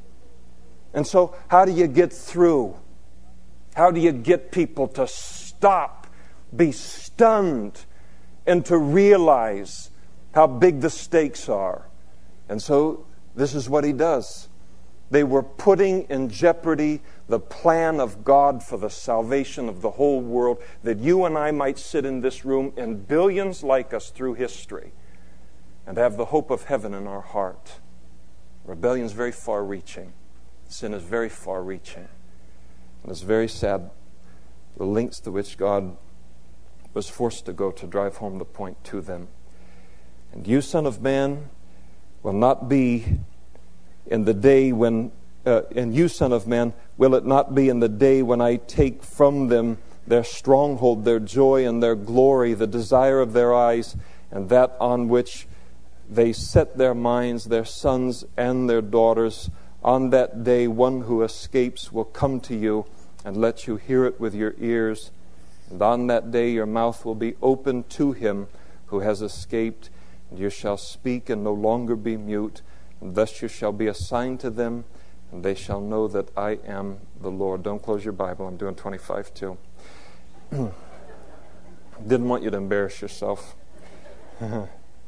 And so, how do you get through? How do you get people to stop, be stunned, and to realize how big the stakes are? And so this is what He does. They were putting in jeopardy the plan of God for the salvation of the whole world, that you and I might sit in this room and billions like us through history and have the hope of heaven in our heart. Rebellion is very far-reaching. Sin is very far-reaching. And it's very sad the lengths to which God was forced to go to drive home the point to them. And you, Son of Man, will not be in the day when, uh, and you, Son of Man, will it not be in the day when I take from them their stronghold, their joy and their glory, the desire of their eyes, and that on which they set their minds, their sons and their daughters. On that day, one who escapes will come to you and let you hear it with your ears. And on that day, your mouth will be open to him who has escaped, and you shall speak and no longer be mute. And thus you shall be a sign to them, and they shall know that I am the Lord. Don't close your Bible. I'm doing twenty-five too. Didn't want you to embarrass yourself. And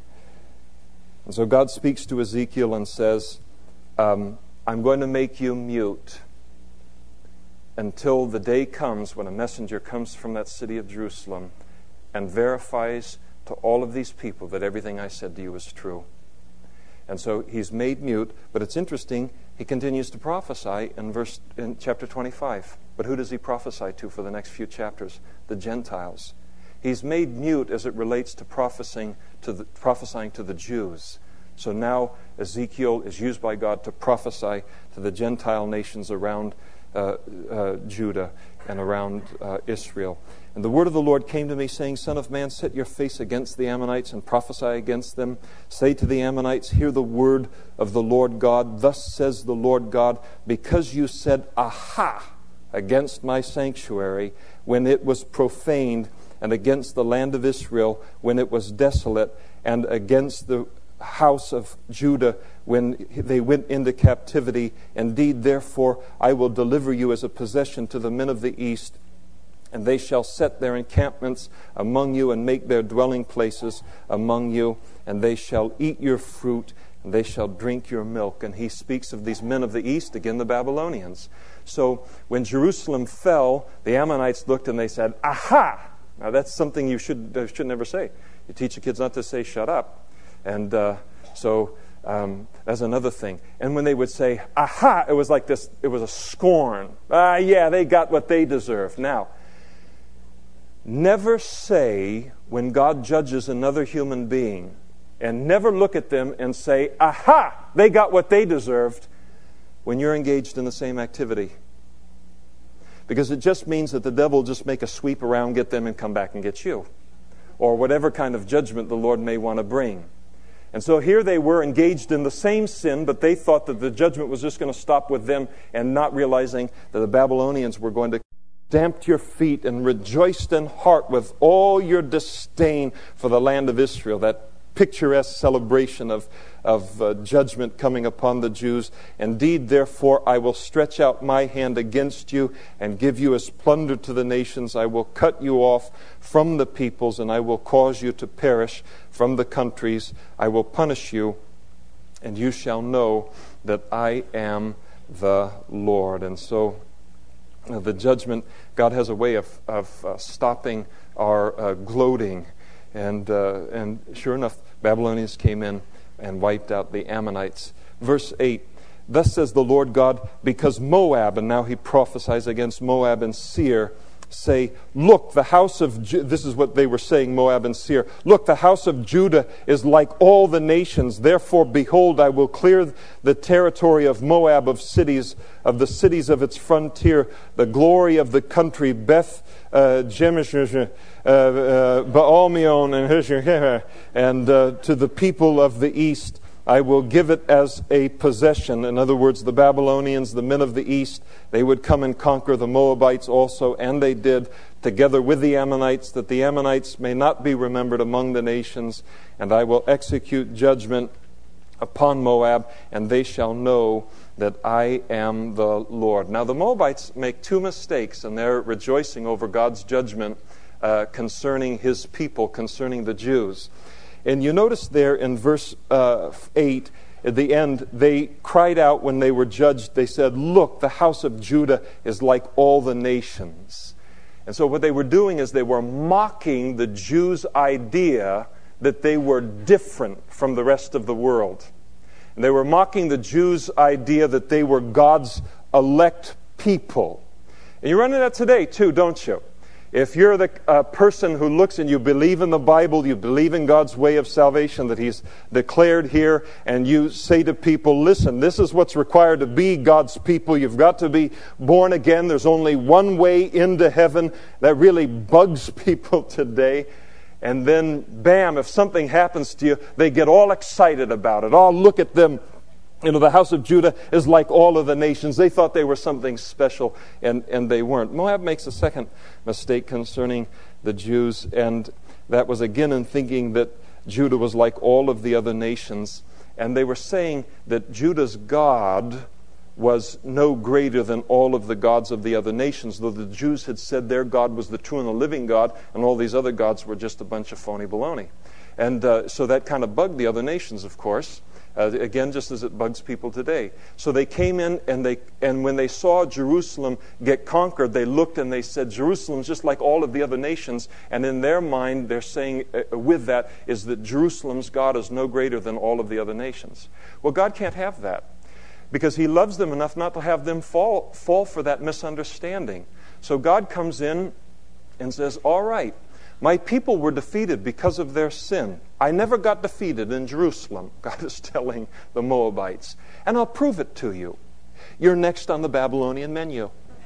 so God speaks to Ezekiel and says, um, I'm going to make you mute until the day comes when a messenger comes from that city of Jerusalem and verifies to all of these people that everything I said to you is true. And so he's made mute, but it's interesting, he continues to prophesy in verse in chapter twenty-five. But who does he prophesy to for the next few chapters? The Gentiles. He's made mute as it relates to prophesying to the, prophesying to the Jews. So now Ezekiel is used by God to prophesy to the Gentile nations around uh, uh, Judah and around uh, Israel. And the word of the Lord came to me, saying, Son of man, set your face against the Ammonites and prophesy against them. Say to the Ammonites, hear the word of the Lord God. Thus says the Lord God, because you said, Aha, against my sanctuary when it was profaned, and against the land of Israel when it was desolate, and against the house of Judah when they went into captivity. Indeed, therefore, I will deliver you as a possession to the men of the east, and they shall set their encampments among you and make their dwelling places among you, and they shall eat your fruit, and they shall drink your milk. And he speaks of these men of the east, again the Babylonians. So when Jerusalem fell, the Ammonites looked and they said, Aha! Now that's something you should uh, should never say. You teach your kids not to say shut up. And uh, so um, that's another thing. And when they would say, Aha! It was like this, it was a scorn. Ah, yeah, they got what they deserved. Now, never say when God judges another human being, and never look at them and say, Aha! They got what they deserved, when you're engaged in the same activity. Because it just means that the devil will just make a sweep around, get them, and come back and get you. Or whatever kind of judgment the Lord may want to bring. And so here they were engaged in the same sin, but they thought that the judgment was just going to stop with them, and not realizing that the Babylonians were going to stamped your feet and rejoiced in heart with all your disdain for the land of Israel. That picturesque celebration of, of uh, judgment coming upon the Jews. Indeed, therefore, I will stretch out my hand against you and give you as plunder to the nations. I will cut you off from the peoples, and I will cause you to perish from the countries. I will punish you, and you shall know that I am the Lord. And so uh, the judgment, God has a way of, of uh, stopping our uh, gloating. And uh, and sure enough, Babylonians came in and wiped out the Ammonites. Verse eight, thus says the Lord God, because Moab, and now he prophesies against Moab and Seir, say, look, the house of, Ju-, this is what they were saying, Moab and Seir, look, the house of Judah is like all the nations. Therefore, behold, I will clear the territory of Moab of cities, of the cities of its frontier, the glory of the country, Beth uh, Shemesh, uh, uh, Baal-meon, and, and uh, to the people of the east, I will give it as a possession. In other words, the Babylonians, the men of the east, they would come and conquer the Moabites also, and they did, together with the Ammonites, that the Ammonites may not be remembered among the nations. And I will execute judgment upon Moab, and they shall know that I am the Lord. Now, the Moabites make two mistakes, and they're rejoicing over God's judgment uh, concerning His people, concerning the Jews. And you notice there in verse uh, eight, at the end, they cried out when they were judged. They said, look, the house of Judah is like all the nations. And so what they were doing is they were mocking the Jews' idea that they were different from the rest of the world. And they were mocking the Jews' idea that they were God's elect people. And you run into that today too, don't you? If you're the uh, person who looks and you believe in the Bible, you believe in God's way of salvation that He's declared here, and you say to people, listen, this is what's required to be God's people. You've got to be born again. There's only one way into heaven. That really bugs people today. And then, bam, if something happens to you, they get all excited about it. Oh, look at them. You know, the house of Judah is like all of the nations. They thought they were something special, and, and they weren't. Moab makes a second mistake concerning the Jews, and that was again in thinking that Judah was like all of the other nations. And they were saying that Judah's God was no greater than all of the gods of the other nations, though the Jews had said their God was the true and the living God, and all these other gods were just a bunch of phony baloney. And uh, so that kind of bugged the other nations, of course. Uh, again, just as it bugs people today. So they came in, and they and when they saw Jerusalem get conquered, they looked and they said, Jerusalem's just like all of the other nations. And in their mind, they're saying uh, with that is that Jerusalem's God is no greater than all of the other nations. Well, God can't have that, because He loves them enough not to have them fall, fall for that misunderstanding. So God comes in and says, all right, my people were defeated because of their sin. I never got defeated in Jerusalem, God is telling the Moabites. And I'll prove it to you. You're next on the Babylonian menu.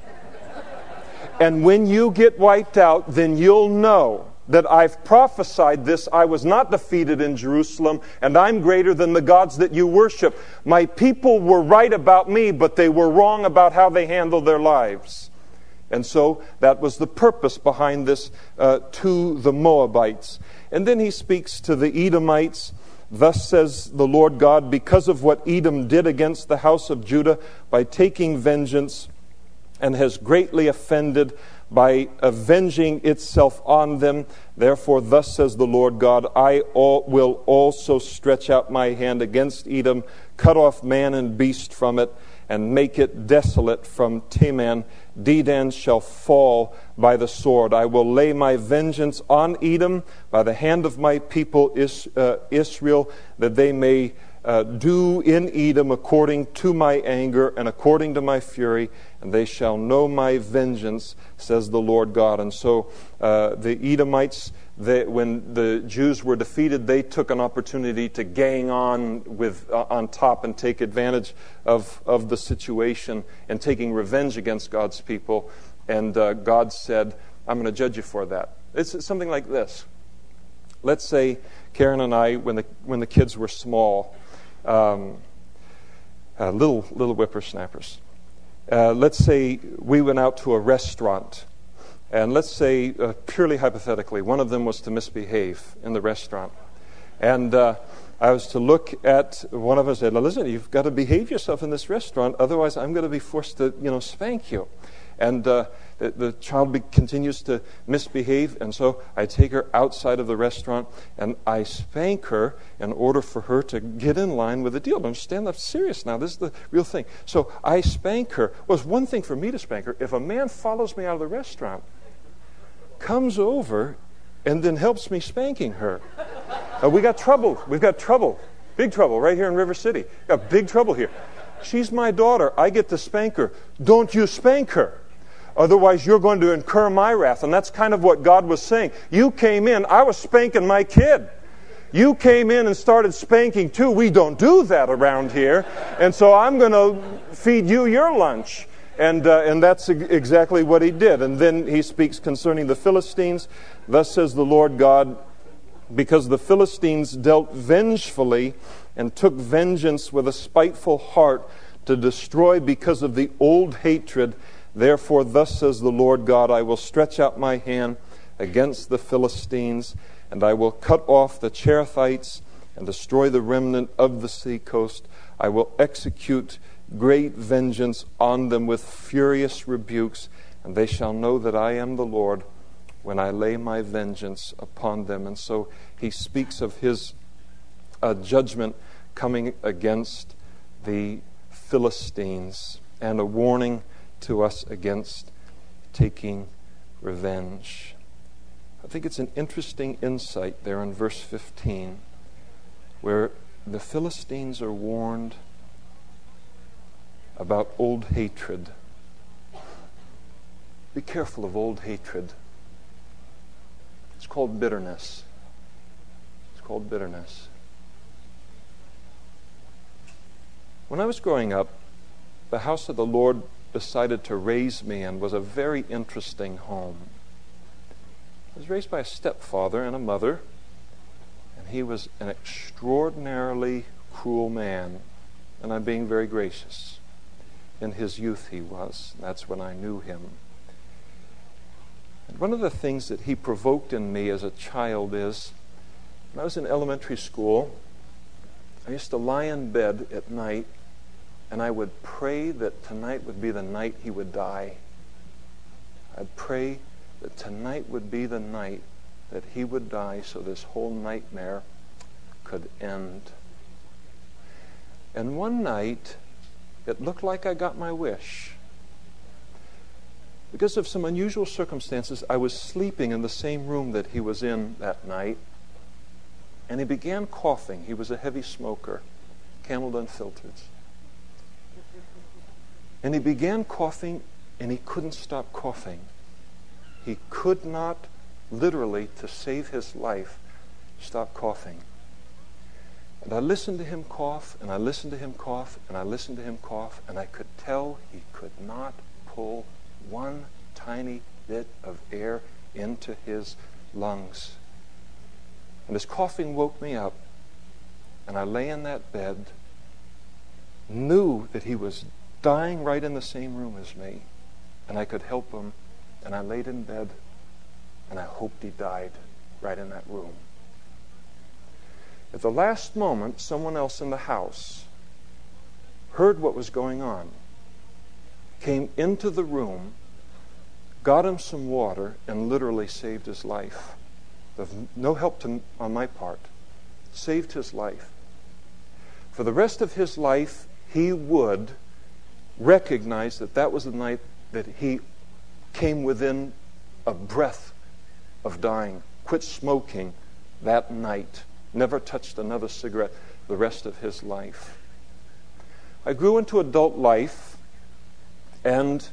And when you get wiped out, then you'll know that I've prophesied this. I was not defeated in Jerusalem, and I'm greater than the gods that you worship. My people were right about me, but they were wrong about how they handled their lives. And so that was the purpose behind this uh, to the Moabites. And then he speaks to the Edomites. Thus says the Lord God, because of what Edom did against the house of Judah by taking vengeance, and has greatly offended by avenging itself on them. Therefore, thus says the Lord God, I all, will also stretch out my hand against Edom, cut off man and beast from it, and make it desolate from Teman. Dedan shall fall by the sword. I will lay my vengeance on Edom by the hand of my people Is, uh, Israel, that they may uh, do in Edom according to my anger and according to my fury, and they shall know my vengeance, says the Lord God. And so uh, the Edomites, they, when the Jews were defeated, they took an opportunity to gang on with uh, on top and take advantage of, of the situation and taking revenge against God's people. And uh, God said, I'm going to judge you for that. It's something like this. Let's say Karen and I, when the when the kids were small, um, uh, little little whippersnappers. Uh, let's say we went out to a restaurant, and let's say, uh, purely hypothetically, one of them was to misbehave in the restaurant. And uh, I was to look at one of us and say, listen, you've got to behave yourself in this restaurant, otherwise I'm going to be forced to, you know, spank you. And uh, the, the child be, continues to misbehave, and so I take her outside of the restaurant, and I spank her in order for her to get in line with the deal. But I'm stand up serious now. This is the real thing. So I spank her. Well, it's one thing for me to spank her. If a man follows me out of the restaurant, comes over, and then helps me spanking her, uh, we got trouble. We've got trouble. Big trouble right here in River City. Got big trouble here. She's my daughter. I get to spank her. Don't you spank her. Otherwise, you're going to incur my wrath. And that's kind of what God was saying. You came in. I was spanking my kid. You came in and started spanking too. We don't do that around here. And so I'm going to feed you your lunch. And uh, and that's exactly what he did. And then he speaks concerning the Philistines. Thus says the Lord God, because the Philistines dealt vengefully and took vengeance with a spiteful heart to destroy because of the old hatred. Therefore, thus says the Lord God, I will stretch out my hand against the Philistines, and I will cut off the Cherethites and destroy the remnant of the sea coast. I will execute great vengeance on them with furious rebukes, and they shall know that I am the Lord when I lay my vengeance upon them. And so he speaks of his uh, judgment coming against the Philistines, and a warning to us against taking revenge. I think it's an interesting insight there in verse fifteen, where the Philistines are warned about old hatred. Be careful of old hatred. It's called bitterness. It's called bitterness. When I was growing up, the house of the Lord decided to raise me in was a very interesting home. I was raised by a stepfather and a mother, and he was an extraordinarily cruel man, and I'm being very gracious. In his youth he was. That's when I knew him. And one of the things that he provoked in me as a child is, when I was in elementary school, I used to lie in bed at night and I would pray that tonight would be the night he would die. I'd pray that tonight would be the night that he would die so this whole nightmare could end. And one night, it looked like I got my wish. Because of some unusual circumstances, I was sleeping in the same room that he was in that night, and he began coughing. He was a heavy smoker, Camel Unfiltered. And he began coughing, and he couldn't stop coughing. He could not, literally, to save his life, stop coughing. And I listened to him cough, and I listened to him cough, and I listened to him cough, and I could tell he could not pull one tiny bit of air into his lungs. And his coughing woke me up, and I lay in that bed, knew that he was dying right in the same room as me, and I could help him, and I laid in bed, and I hoped he died right in that room. At the last moment, someone else in the house heard what was going on, came into the room, got him some water, and literally saved his life. With no help to, on my part. Saved his life. For the rest of his life, he would recognize that that was the night that he came within a breath of dying. Quit smoking that night. Never touched another cigarette the rest of his life. I grew into adult life and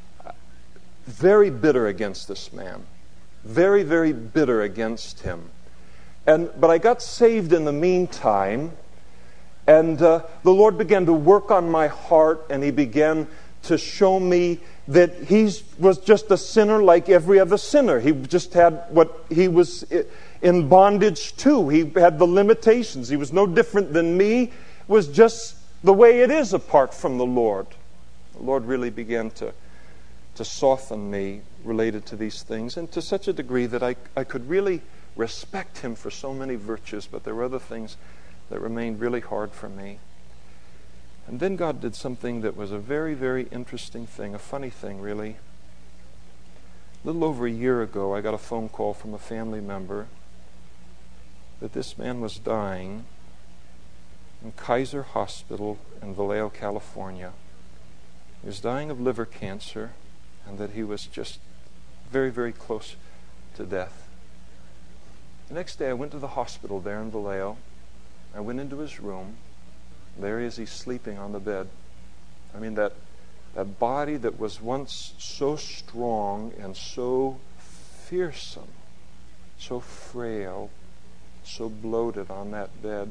very bitter against this man. Very, very bitter against him. And but I got saved in the meantime, and uh, the Lord began to work on my heart, and He began to show me that he was just a sinner like every other sinner. He just had what he was in bondage to. He had the limitations. He was no different than me. It was just the way it is apart from the Lord. The Lord really began to, to soften me related to these things, and to such a degree that I, I could really respect Him for so many virtues, but there were other things that remained really hard for me. And then God did something that was a very, very interesting thing, a funny thing, really. A little over a year ago, I got a phone call from a family member that this man was dying in Kaiser Hospital in Vallejo, California. He was dying of liver cancer, and that he was just very, very close to death. The next day, I went to the hospital there in Vallejo. I went into his room. There he is, he's sleeping on the bed. I mean, that that body that was once so strong and so fearsome, so frail, so bloated on that bed.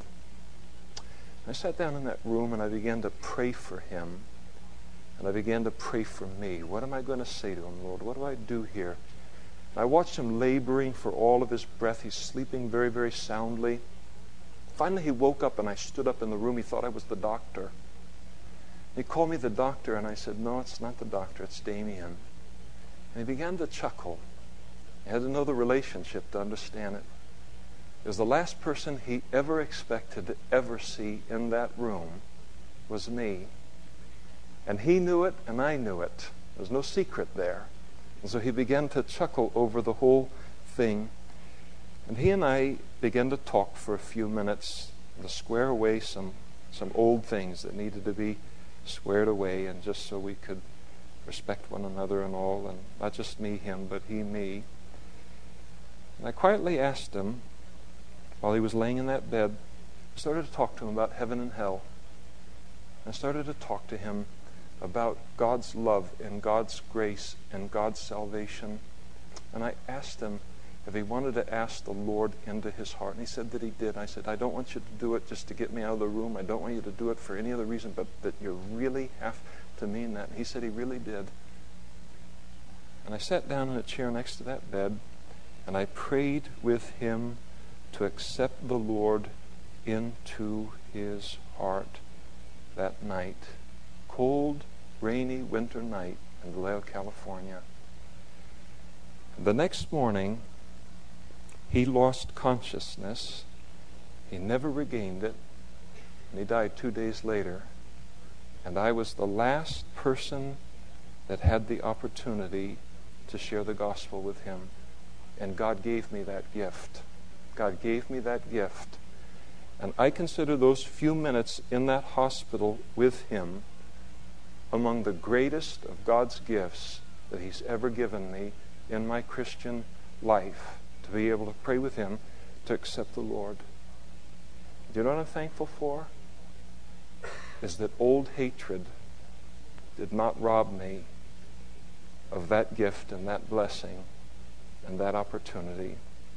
I sat down in that room and I began to pray for him. And I began to pray for me. What am I going to say to him, Lord? What do I do here? And I watched him laboring for all of his breath. He's sleeping very, very soundly. Finally, he woke up and I stood up in the room. He thought I was the doctor. He called me the doctor, and I said, no, it's not the doctor, it's Damien. And he began to chuckle. He had to know the relationship to understand it. It was the last person he ever expected to ever see in that room was me. And he knew it, and I knew it. There was no secret there. And so he began to chuckle over the whole thing. And he and I began to talk for a few minutes to square away some, some old things that needed to be squared away, and just so we could respect one another and all, and not just me, him, but he, me. And I quietly asked him, while he was laying in that bed, I started to talk to him about heaven and hell. I started to talk to him about God's love and God's grace and God's salvation. And I asked him if he wanted to ask the Lord into his heart. And he said that he did. I said, I don't want you to do it just to get me out of the room. I don't want you to do it for any other reason, but that you really have to mean that. And he said he really did. And I sat down in a chair next to that bed, And I prayed with him to accept the Lord into his heart that night. Cold, rainy winter night in Vallejo, California. The next morning, he lost consciousness. He never regained it. And he died two days later. And I was the last person that had the opportunity to share the gospel with him. And God gave me that gift. God gave me that gift. And I consider those few minutes in that hospital with him among the greatest of God's gifts that he's ever given me in my Christian life, to be able to pray with him to accept the Lord. Do you know what I'm thankful for? Is that old hatred did not rob me of that gift and that blessing and that opportunity.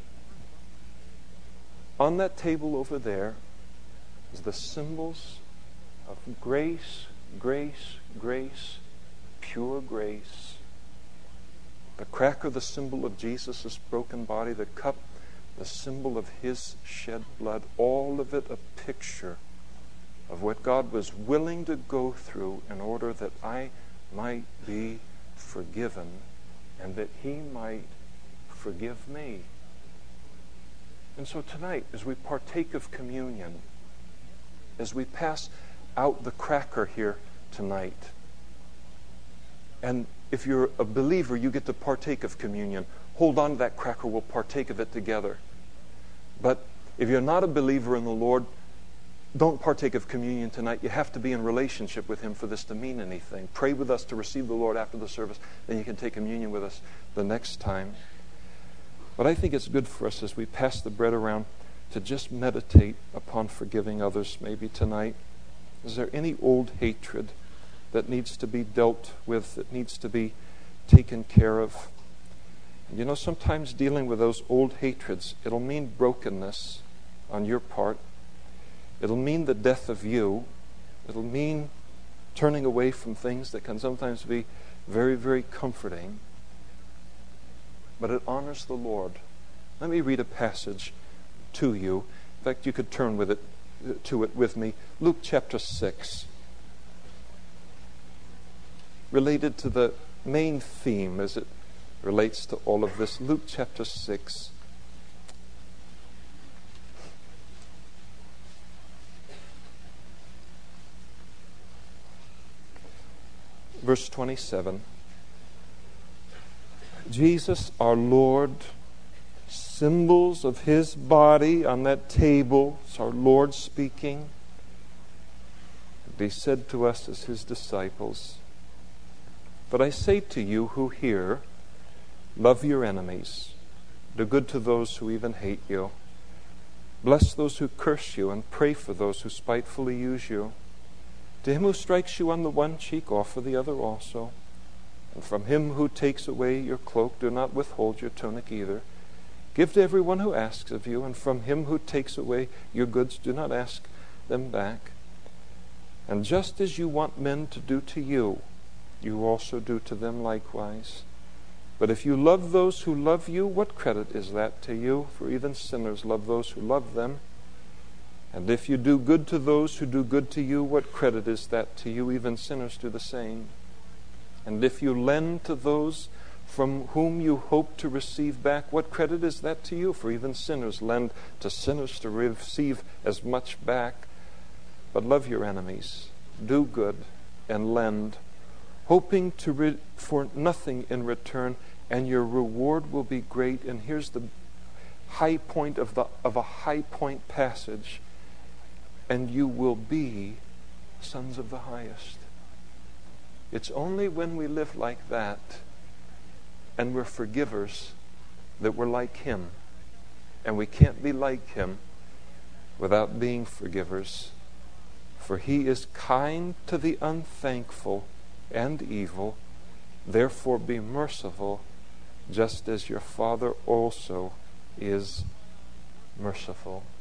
On that table over there is the symbols of grace, grace, grace, pure grace. The cracker, the symbol of Jesus' broken body. The cup, the symbol of his shed blood. All of it a picture of what God was willing to go through in order that I might be forgiven and that he might forgive me. And so tonight, as we partake of communion, as we pass out the cracker here tonight, and if you're a believer, you get to partake of communion. Hold on to that cracker, we'll partake of it together. But if you're not a believer in the Lord, don't partake of communion tonight. You have to be in relationship with him for this to mean anything. Pray with us to receive the Lord after the service, then you can take communion with us the next time. But I think it's good for us as we pass the bread around to just meditate upon forgiving others maybe tonight. Is there any old hatred that needs to be dealt with, that needs to be taken care of? And you know, sometimes dealing with those old hatreds, it'll mean brokenness on your part. It'll mean the death of you. It'll mean turning away from things that can sometimes be very, very comforting. But it honors the Lord. Let me read a passage to you. In fact, you could turn with it to it with me. Luke chapter six. Related to the main theme as it relates to all of this. Luke chapter six. Verse twenty-seven. Jesus, our Lord, symbols of his body on that table. It's our Lord speaking. And he said to us as his disciples, "But I say to you who hear, love your enemies, do good to those who even hate you, bless those who curse you, and pray for those who spitefully use you. To him who strikes you on the one cheek, offer the other also. And from him who takes away your cloak, do not withhold your tunic either. Give to everyone who asks of you, and from him who takes away your goods, do not ask them back. And just as you want men to do to you, you also do to them likewise. But if you love those who love you, what credit is that to you? For even sinners love those who love them. And if you do good to those who do good to you, what credit is that to you? Even sinners do the same. And if you lend to those from whom you hope to receive back, what credit is that to you? For even sinners lend to sinners to receive as much back. But love your enemies, do good, and lend, hoping to re- for nothing in return, and your reward will be great." And here's the high point of the of a high point passage. "And you will be sons of the highest." It's only when we live like that and we're forgivers that we're like him. And we can't be like him without being forgivers. For he is kind to the unthankful and evil. Therefore be merciful, just as your Father also is merciful.